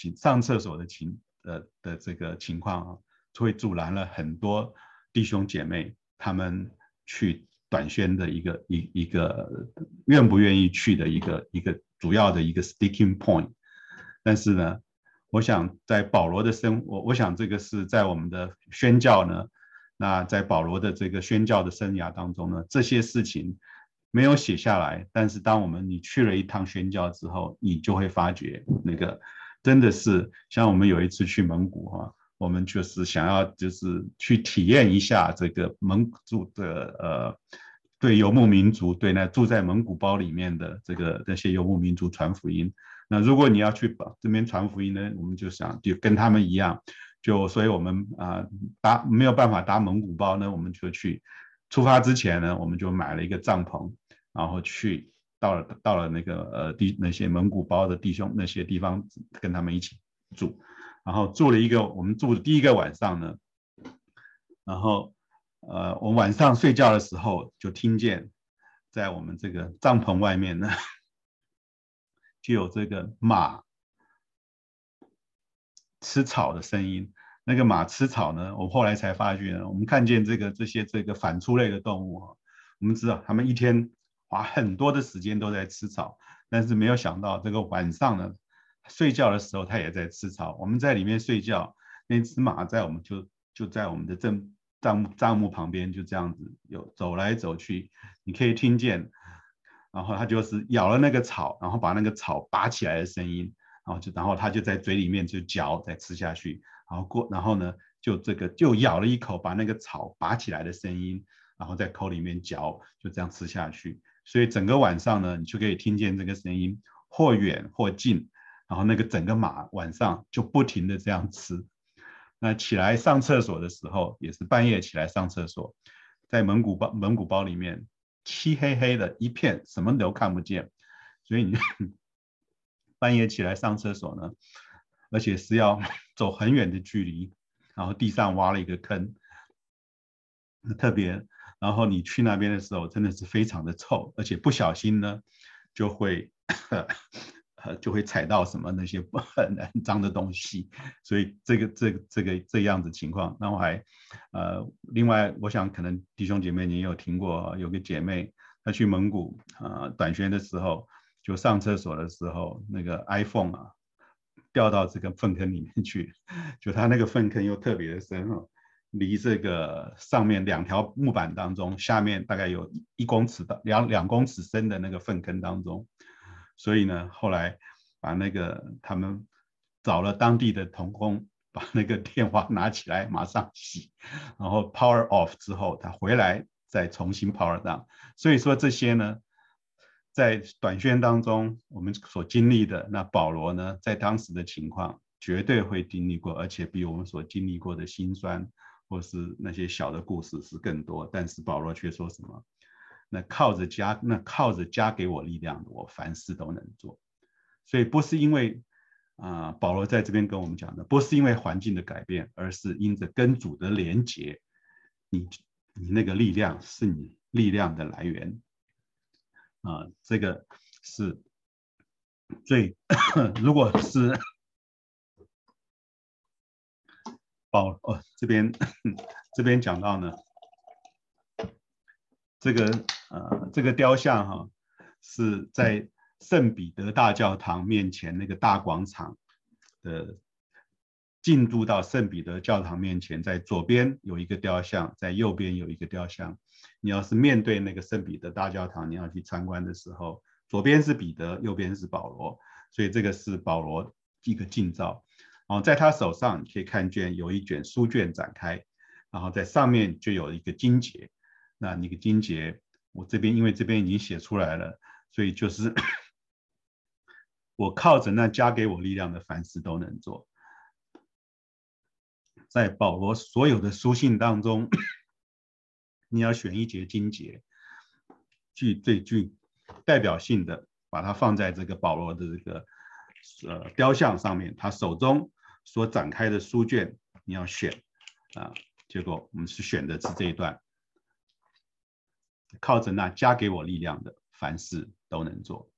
这个情况会阻拦了很多弟兄姐妹他们去短宣的一个愿不愿意去的一个主要的一个 sticking point。但是呢，我想在保罗的我想这个是在我们的宣教呢，那在保罗的这个宣教的生涯当中呢，这些事情没有写下来，但是当你去了一趟宣教之后，你就会发觉那个真的是像我们有一次去蒙古我们就是想要去体验一下这个蒙古的对游牧民族，对那住在蒙古包里面的那些游牧民族传福音。那如果你要去这边传福音呢，我们就跟他们一样，所以我们没有办法搭蒙古包呢，我们就出发之前呢，我们就买了一个帐篷，然后到了那些蒙古包的弟兄那些地方跟他们一起住，然后我们住的第一个晚上呢，然后我晚上睡觉的时候就听见在我们这个帐篷外面呢就有这个马吃草的声音。那个马吃草呢，我后来才发觉呢，我们看见这些反刍类的动物我们知道他们一天花很多的时间都在吃草，但是没有想到这个晚上呢，睡觉的时候它也在吃草。我们在里面睡觉，那只马就在我们的帐幕旁边就这样子走来走去，你可以听见，然后它就是咬了那个草，然后把那个草拔起来的声音，然后它就在嘴里面就嚼再吃下去，然后呢就咬了一口，把那个草拔起来的声音，然后在口里面嚼，就这样吃下去。所以整个晚上呢，你就可以听见这个声音或远或近，然后那个整个马晚上就不停的这样吃。那起来上厕所的时候，也是半夜起来上厕所，在蒙古包里面漆黑黑的一片，什么都看不见，所以你半夜起来上厕所呢，而且是要走很远的距离，然后地上挖了一个坑，特别，然后你去那边的时候真的是非常的臭，而且不小心呢就会就会踩到什么那些很脏的东西，所以这样子情况。那我还另外我想可能弟兄姐妹你也有听过，有个姐妹她去蒙古短宣的时候，就上厕所的时候，那个 iPhone 掉到这个粪坑里面去，就它那个粪坑又特别的深离这个上面2条木板当中，下面大概有1公尺到2公尺深的那个粪坑当中，所以呢，后来把那个他们找了当地的童工，把那个电话拿起来马上洗，然后 power off 之后，他回来再重新 power down。所以说这些呢，在短宣当中我们所经历的，那保罗呢，在当时的情况绝对会经历过，而且比我们所经历过的辛酸或是那些小的故事是更多。但是保罗却说什么？那靠着加给我力量的，我凡事都能做。所以不是因为保罗在这边跟我们讲的，不是因为环境的改变，而是因着跟主的连结，你那个力量是你力量的来源这个是最如果是这边讲到呢，这个雕像是在圣彼得大教堂面前那个大广场的，进入到圣彼得教堂面前，在左边有一个雕像，在右边有一个雕像。你要是面对那个圣彼得大教堂，你要去参观的时候，左边是彼得，右边是保罗，所以这个是保罗一个近照。在他手上你可以看见有一卷书卷展开，然后在上面就有一个经节。那个经节，我这边因为这边已经写出来了，所以就是我靠着那加给我力量的，凡事都能做。在保罗所有的书信当中，你要选一节经节，最具代表性的，把它放在这个保罗的这个雕像上面，他手中所展开的书卷，你要选结果我们是选的是这一段。靠着那加给我力量的，凡事都能做。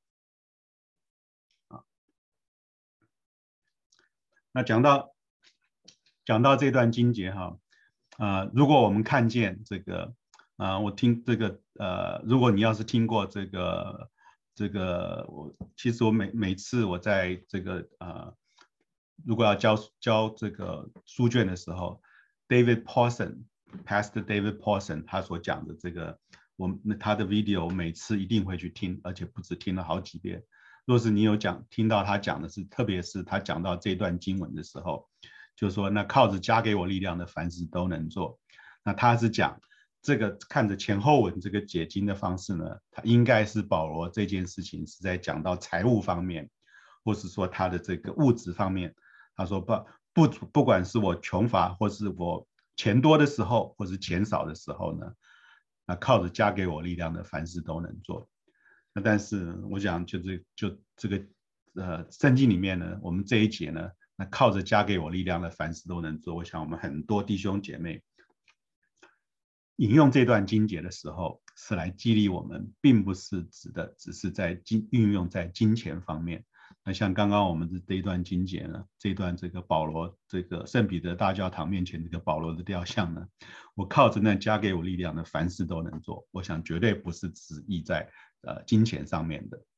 那讲到这段经节如果我们看见这个我听这个如果你要是听过这个其实我每次我在这个如果要教这个书卷的时候 Pastor David Paulson 他所讲的这个他的 video 我每次一定会去听，而且不止听了好几遍。若是你有听到他讲的是，特别是他讲到这段经文的时候，就说那靠着加给我力量的，凡事都能做。那他是讲这个看着前后文这个解经的方式呢，他应该是保罗这件事情是在讲到财务方面，或是说他的这个物质方面。他说不管是我穷乏，或是我钱多的时候，或是钱少的时候呢，那靠着加给我力量的，凡事都能做。那但是我想就这个圣经里面呢，我们这一节呢，那靠着加给我力量的，凡事都能做。我想我们很多弟兄姐妹引用这段经节的时候，是来激励我们，并不是只是在运用在金钱方面。那像刚刚我们的这一段经节呢，这段这个保罗这个圣彼得大教堂面前这个保罗的雕像呢，我靠着那加给我力量的，凡事都能做。我想绝对不是只意在金钱上面的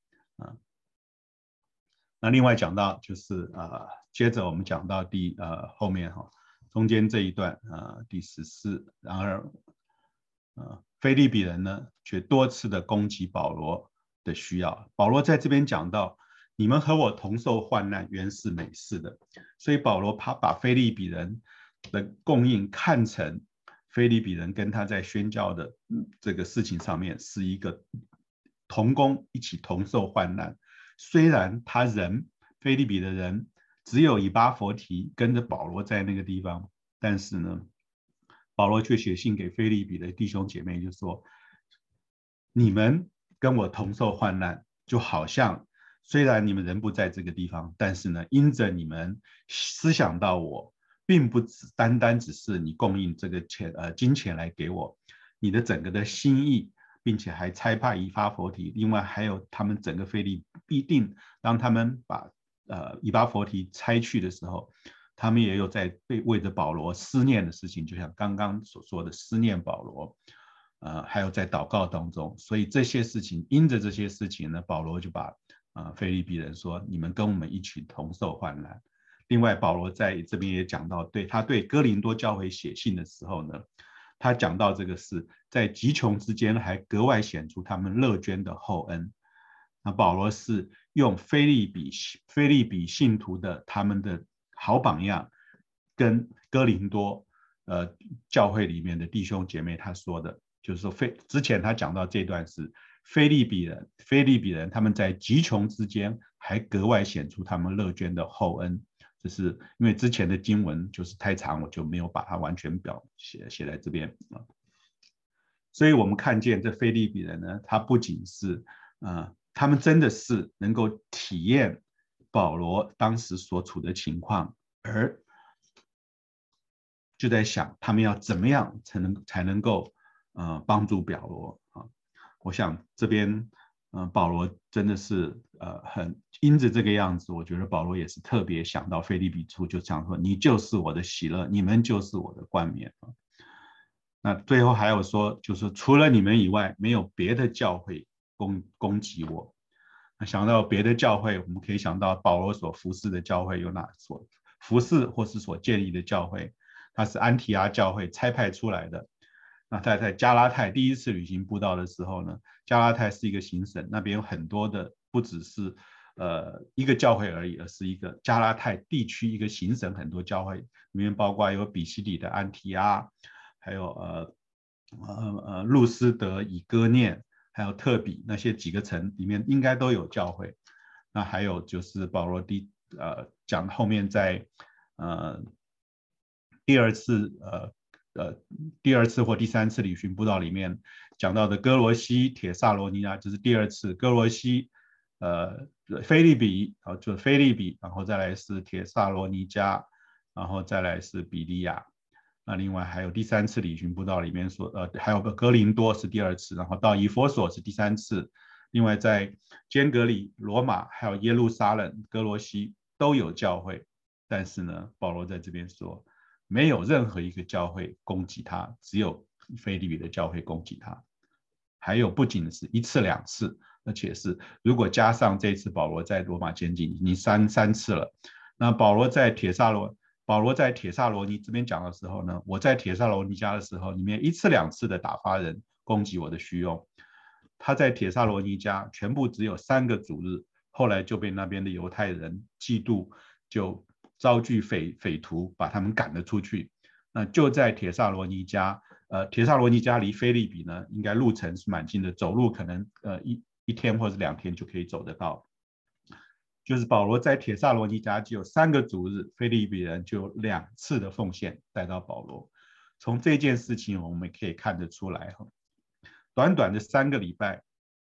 那另外讲到就是接着我们讲到后面中间这一段第14，然而腓立比人呢却多次的攻击保罗的需要。保罗在这边讲到，你们和我同受患难，原是美事的。所以保罗他把腓立比人的供应看成腓立比人跟他在宣教的这个事情上面是一个同工，一起同受患难。虽然腓立比的人只有以巴弗提跟着保罗在那个地方，但是呢，保罗却写信给腓立比的弟兄姐妹，就说你们跟我同受患难，就好像虽然你们人不在这个地方，但是呢，因着你们思想到我，并不单单只是你供应这个金钱来给我，你的整个的心意并且还差派以巴弗提，另外还有他们整个腓立必定，当他们把以巴弗提拆去的时候，他们也有在为着保罗思念的事情，就像刚刚所说的思念保罗，还有在祷告当中。所以这些事情，因着这些事情呢，保罗就把腓立比人说，你们跟我们一起同受患难。另外，保罗在这边也讲到，他对哥林多教会写信的时候呢，他讲到这个事，在极穷之间还格外显出他们乐捐的厚恩。那保罗是用腓立比信徒的他们的好榜样，跟哥林多教会里面的弟兄姐妹他说的，就是说之前他讲到这段是腓立比人他们在极穷之间还格外显出他们乐捐的厚恩。这是因为之前的经文就是太长，我就没有把它完全写在这边。所以我们看见这腓立比人呢，他不仅是他们真的是能够体验保罗当时所处的情况，而就在想他们要怎么样才能够帮助保罗啊。我想这边保罗真的是很因着这个样子，我觉得保罗也是特别想到腓立比书，就讲说你就是我的喜乐，你们就是我的冠冕。那最后还有说，就是除了你们以外，没有别的教会攻击我。那想到别的教会，我们可以想到保罗所服侍的教会有哪所服侍或是所建立的教会，他是安提阿教会差派出来的。那在加拉太第一次旅行布道的时候呢，加拉太是一个行省，那边有很多的，不只是一个教会而已，而是一个加拉太地区一个行省，很多教会里面包括有比西里的安提阿，还有路斯德、以哥念，还有特比，那些几个城里面应该都有教会。那还有就是保罗讲后面在第二次或第三次旅行布道里面讲到的哥罗西、帖撒罗尼迦，就是第二次哥罗西，腓立比，就是腓立比，然后再来是帖撒罗尼迦，然后再来是比利亚。那另外还有第三次旅行布道里面说，还有个哥林多是第二次，然后到以弗所是第三次。另外在坚革哩、罗马还有耶路撒冷、哥罗西都有教会，但是呢，保罗在这边说，没有任何一个教会攻击他，只有腓立比的教会攻击他。还有不仅是一次两次，而且是如果加上这次保罗在罗马监禁，已经三次了。那保罗在帖撒罗尼这边讲的时候呢，我在帖撒罗尼迦的时候，里面一次两次的打发人攻击我的虚用。他在帖撒罗尼迦全部只有3个主日，后来就被那边的犹太人嫉妒，就招聚匪徒，把他们赶了出去。那就在帖撒罗尼迦，帖撒罗尼迦离腓立比呢，应该路程是蛮近的，走路可能一天或者2天就可以走得到。就是保罗在帖撒罗尼迦只有3个主日，腓立比人就2次的奉献带到保罗。从这件事情我们可以看得出来，短短的3个礼拜，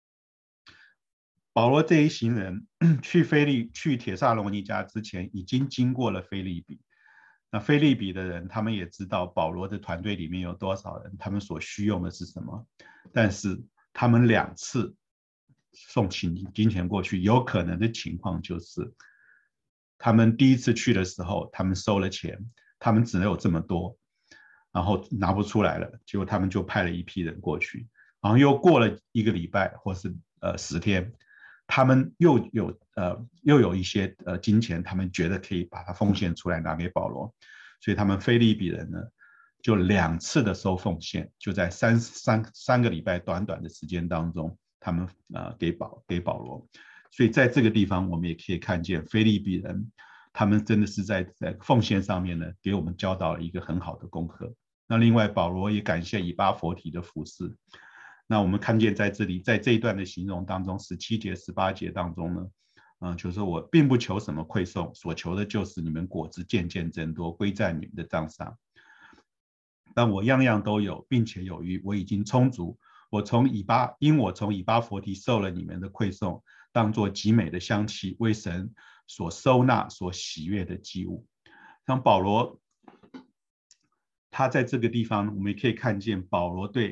保罗这一行人去帖撒罗尼迦之前，已经经过了腓立比。那腓立比的人，他们也知道保罗的团队里面有多少人，他们所需用的是什么。但是他们2次送金钱过去，有可能的情况就是，他们第一次去的时候，他们收了钱，他们只能有这么多，然后拿不出来了，结果他们就派了一批人过去，然后又过了1个礼拜或是10天。他们又有一些金钱，他们觉得可以把它奉献出来拿给保罗，所以他们腓立比人呢就2次的收奉献，就在三个礼拜短的时间当中，他们给保罗。所以在这个地方我们也可以看见腓立比人他们真的是在奉献上面呢给我们教导了一个很好的功课。那另外保罗也感谢以巴弗提的服侍。那我们看见在这里，在这一段的形容当中，17节、18节当中呢，就是说我并不求什么馈送，所求的就是你们果子渐渐增多，归在你们的账上。但我样样都有，并且有余，我已经充足。因我从以巴弗提受了你们的馈送，当作极美的香气，为神所收纳、所喜悦的祭物。像保罗，他在这个地方，我们也可以看见保罗对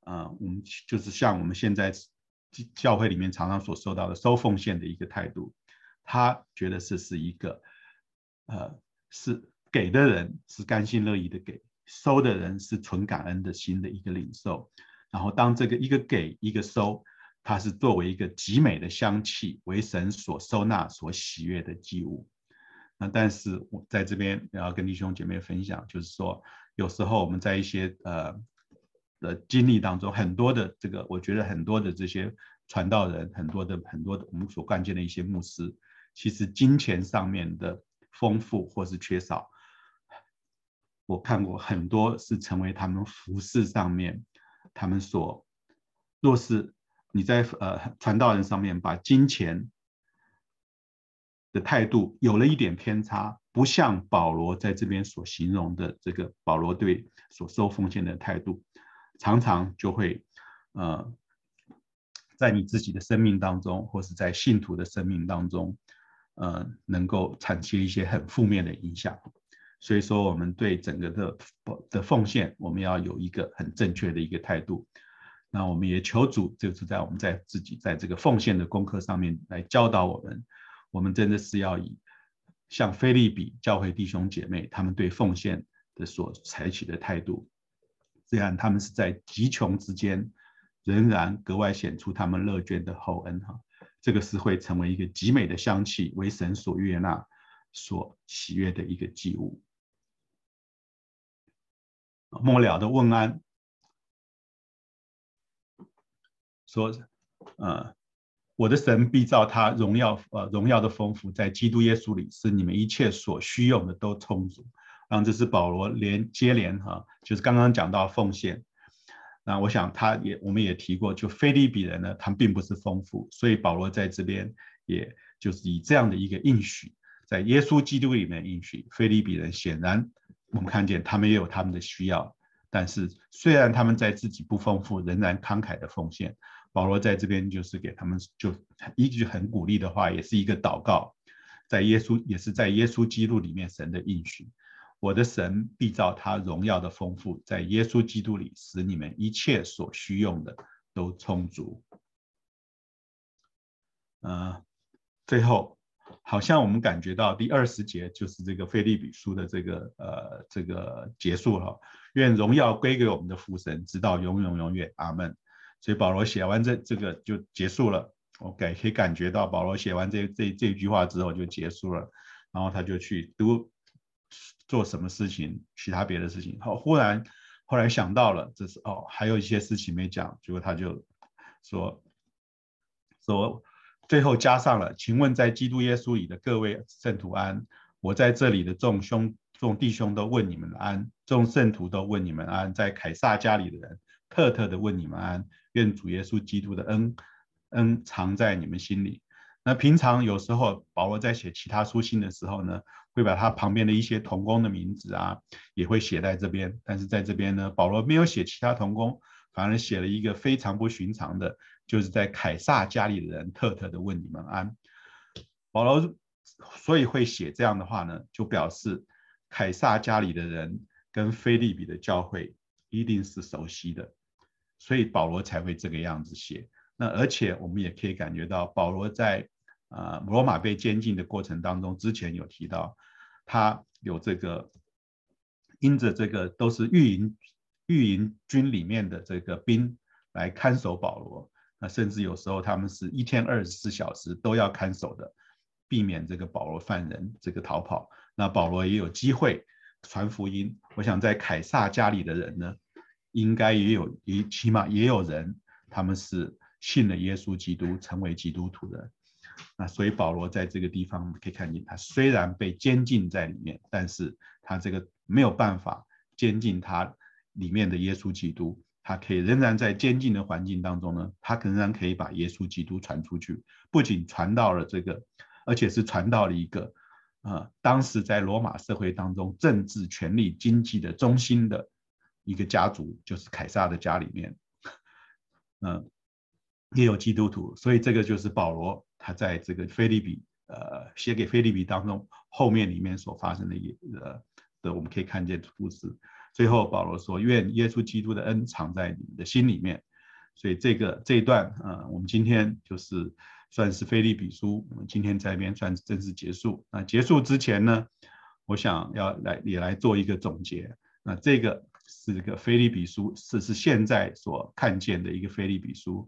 我们就是像我们现在教会里面常常所受到的收奉献的一个态度，他觉得这是一个是给的人是甘心乐意的给，收的人是存感恩的心的一个领受。然后当这个一个给一个收，它是作为一个极美的香气，为神所收纳所喜悦的祭物。但是我在这边也要跟弟兄姐妹分享，就是说有时候我们在一些的经历当中，很多的这个我觉得很多的这些传道人，很多的我们所看见的一些牧师，其实金钱上面的丰富或是缺少，我看过很多是成为他们服事上面他们所，若是你在传道人上面把金钱的态度有了一点偏差，不像保罗在这边所形容的这个保罗对所收奉献的态度，常常就会在你自己的生命当中，或是在信徒的生命当中，能够产生一些很负面的影响。所以说我们对整个的奉献，我们要有一个很正确的一个态度。那我们也求主，就是在我们在自己在这个奉献的功课上面来教导我们，我们真的是要以像腓立比教会弟兄姐妹他们对奉献的所采取的态度，虽然他们是在极穷之间，仍然格外显出他们乐捐的厚恩哈，这个是会成为一个极美的香气，为神所悦纳、所喜悦的一个祭物。末了的问安说，我的神必照他荣耀的丰富，在基督耶稣里，使你们一切所需用的都充足。然后这是保罗接连哈，就是刚刚讲到奉献。那我想我们也提过，就腓立比人呢，他们并不是丰富，所以保罗在这边也就是以这样的一个应许，在耶稣基督里面的应许，腓立比人显然我们看见他们也有他们的需要，但是虽然他们在自己不丰富，仍然慷慨的奉献。保罗在这边就是给他们就一句很鼓励的话，也是一个祷告，也是在耶稣基督里面神的应许。我的神必照他荣耀的丰富，在耶稣基督里，使你们一切所需用的都充足。最后好像我们感觉到第20节就是这个腓立比书的这个结束了。愿荣耀归给我们的父神，直到永永永远，阿们。所以保罗写完这个就结束了。我可以感觉到保罗写完这句话之后就结束了，然后他就去做什么事情，其他别的事情。后来想到了，这是还有一些事情没讲，结果他就说最后加上了，请问在基督耶稣里的各位圣徒安，我在这里的众弟兄都问你们安，众圣徒都问你们安，在凯撒家里的人特的问你们安，愿主耶稣基督的恩藏在你们心里。那平常有时候保罗在写其他书信的时候呢，会把他旁边的一些同工的名字啊，也会写在这边。但是在这边呢，保罗没有写其他同工，反而写了一个非常不寻常的，就是在凯撒家里的人特的问你们安。保罗所以会写这样的话呢，就表示凯撒家里的人跟腓立比的教会一定是熟悉的，所以保罗才会这个样子写。那而且我们也可以感觉到，保罗在罗马被监禁的过程当中，之前有提到，他有因着这个都是御营军里面的这个兵来看守保罗，那甚至有时候他们是一天24小时都要看守的，避免这个保罗犯人这个逃跑。那保罗也有机会传福音。我想在凯撒家里的人呢，应该起码也有人他们是信了耶稣基督，成为基督徒的。那所以保罗在这个地方可以看见，他虽然被监禁在里面，但是他这个没有办法监禁他里面的耶稣基督，他可以仍然在监禁的环境当中呢，他仍然可以把耶稣基督传出去，不仅传到了这个，而且是传到了一个当时在罗马社会当中政治权力经济的中心的一个家族，就是凯撒的家里面也有基督徒。所以这个就是保罗他在这个腓立比写给腓立比当中后面里面所发生的我们可以看见故事。 最后保罗说，愿耶稣基督的恩藏在你们的心里面。所以这一段我们今天就是算是腓立比书，我们今天在这边算是正式结束。那结束之前呢，我想也来做一个总结。那这个是个腓立比书，是现在所看见的一个腓立比书，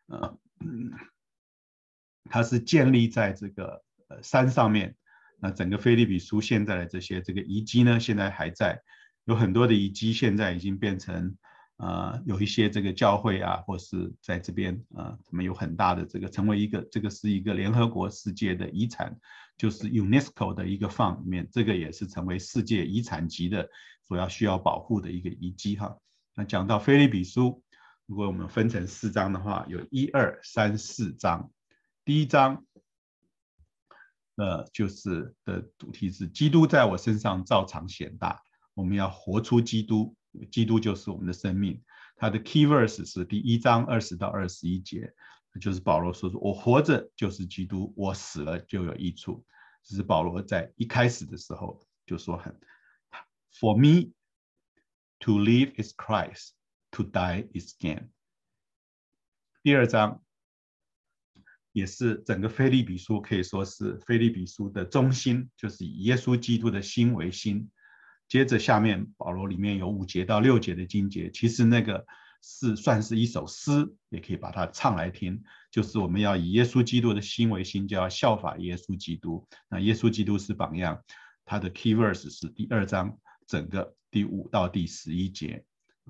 它是建立在这个山上面。那整个腓立比书现在的这个遗迹呢，现在还在，有很多的遗迹现在已经变成有一些这个教会啊，或是在这边怎么有很大的这个成为这个是一个联合国世界的遗产，就是 UNESCO 的一个范里面，这个也是成为世界遗产级的需要保护的一个遗迹哈。那讲到腓立比书，如果我们分成4章的话，有1、2、3、4章。第1章就是的主题是基督在我身上照常显大，我们要活出基督，基督就是我们的生命。它的 key verse 是第1章20到21节，就是保罗说我活着就是基督，我死了就有益处。这是保罗在一开始的时候就说For me to live is Christ, to die is gain。 第2章也是整个腓立比书可以说是腓立比书的中心，就是以耶稣基督的心为心。接着下面保罗里面有5节到6节的经节，其实那个算是一首诗，也可以把它唱来听，就是我们要以耶稣基督的心为心，就要效法耶稣基督。那耶稣基督是榜样，他的 key verse 是第2章整个第5到第11节。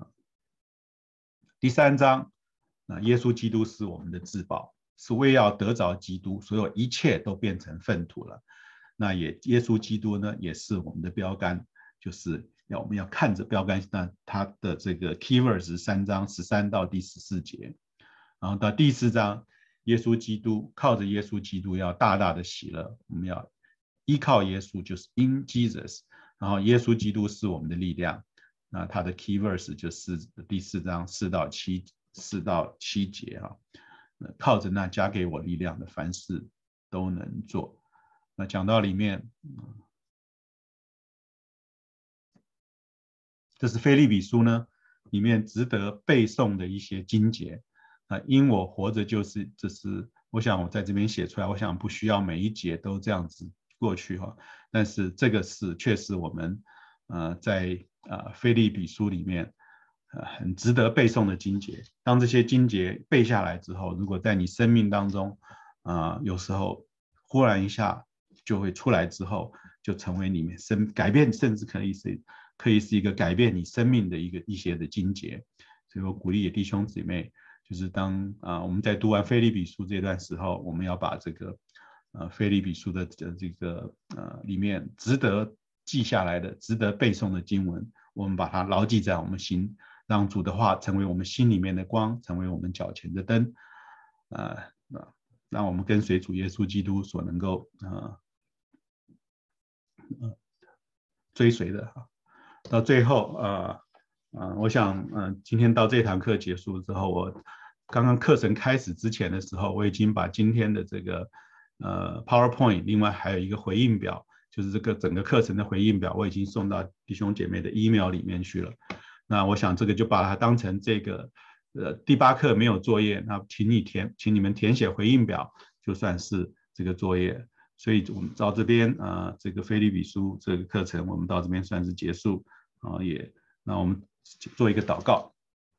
第3章，那耶稣基督是我们的至宝，是为要得着基督，所有一切都变成粪土了。那耶稣基督呢，也是我们的标杆，就是我们要看着标杆。那他的这个 key verse 3章13到第14节，然后到第4章，耶稣基督靠着耶稣基督要大大的喜乐，我们要依靠耶稣，就是 in Jesus。然后耶稣基督是我们的力量，那他的 key verse 就是第4章4到7节啊。靠着那加给我力量的，凡事都能做。那讲到里面，这是腓立比书呢里面值得背诵的一些经节。因我活着就是这是我想我在这边写出来，我想不需要每一节都这样子过去哈。但是这个确实我们在腓立比书里面很值得背诵的经节。当这些经节背下来之后，如果在你生命当中有时候忽然一下就会出来之后，就成为你们改变，甚至可以是一个改变你生命的一些的经节。所以我鼓励弟兄姊妹，就是当我们在读完腓立比书这段时候，我们要把这个腓立比书的这个里面值得记下来的、值得背诵的经文，我们把它牢记在我们心，让主的话成为我们心里面的光，成为我们脚前的灯，让我们跟随主耶稣基督所能够追随的。到最后我想今天到这堂课结束之后，我刚刚课程开始之前的时候，我已经把今天的这个PowerPoint， 另外还有一个回应表，就是这个整个课程的回应表，我已经送到弟兄姐妹的 email 里面去了。那我想这个就把它当成这个第8课没有作业，那请你们填写回应表，就算是这个作业。所以我们到这边这个腓立比书这个课程，我们到这边算是结束。那我们做一个祷告。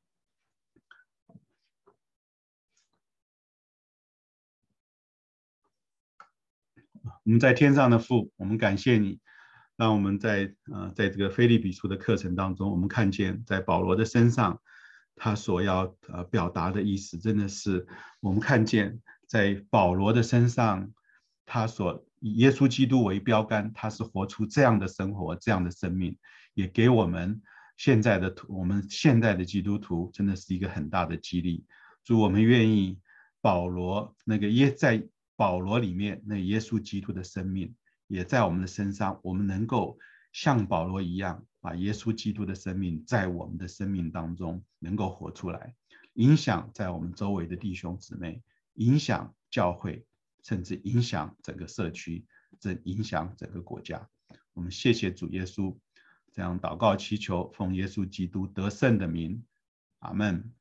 我们在天上的父，我们感谢你，让我们在这个腓立比书的课程当中，我们看见在保罗的身上，他所要表达的意思，真的是我们看见在保罗的身上，他所以耶稣基督为标杆，他是活出这样的生活，这样的生命，也给我们现在的基督徒真的是一个很大的激励。主，我们愿意保罗在保罗里面那耶稣基督的生命也在我们的身上，我们能够像保罗一样，把耶稣基督的生命在我们的生命当中能够活出来，影响在我们周围的弟兄姊妹，影响教会，甚至影响整个社区，影响整个国家。我们谢谢主耶稣， 这样祷告祈求，奉耶稣基督得胜的名，阿们。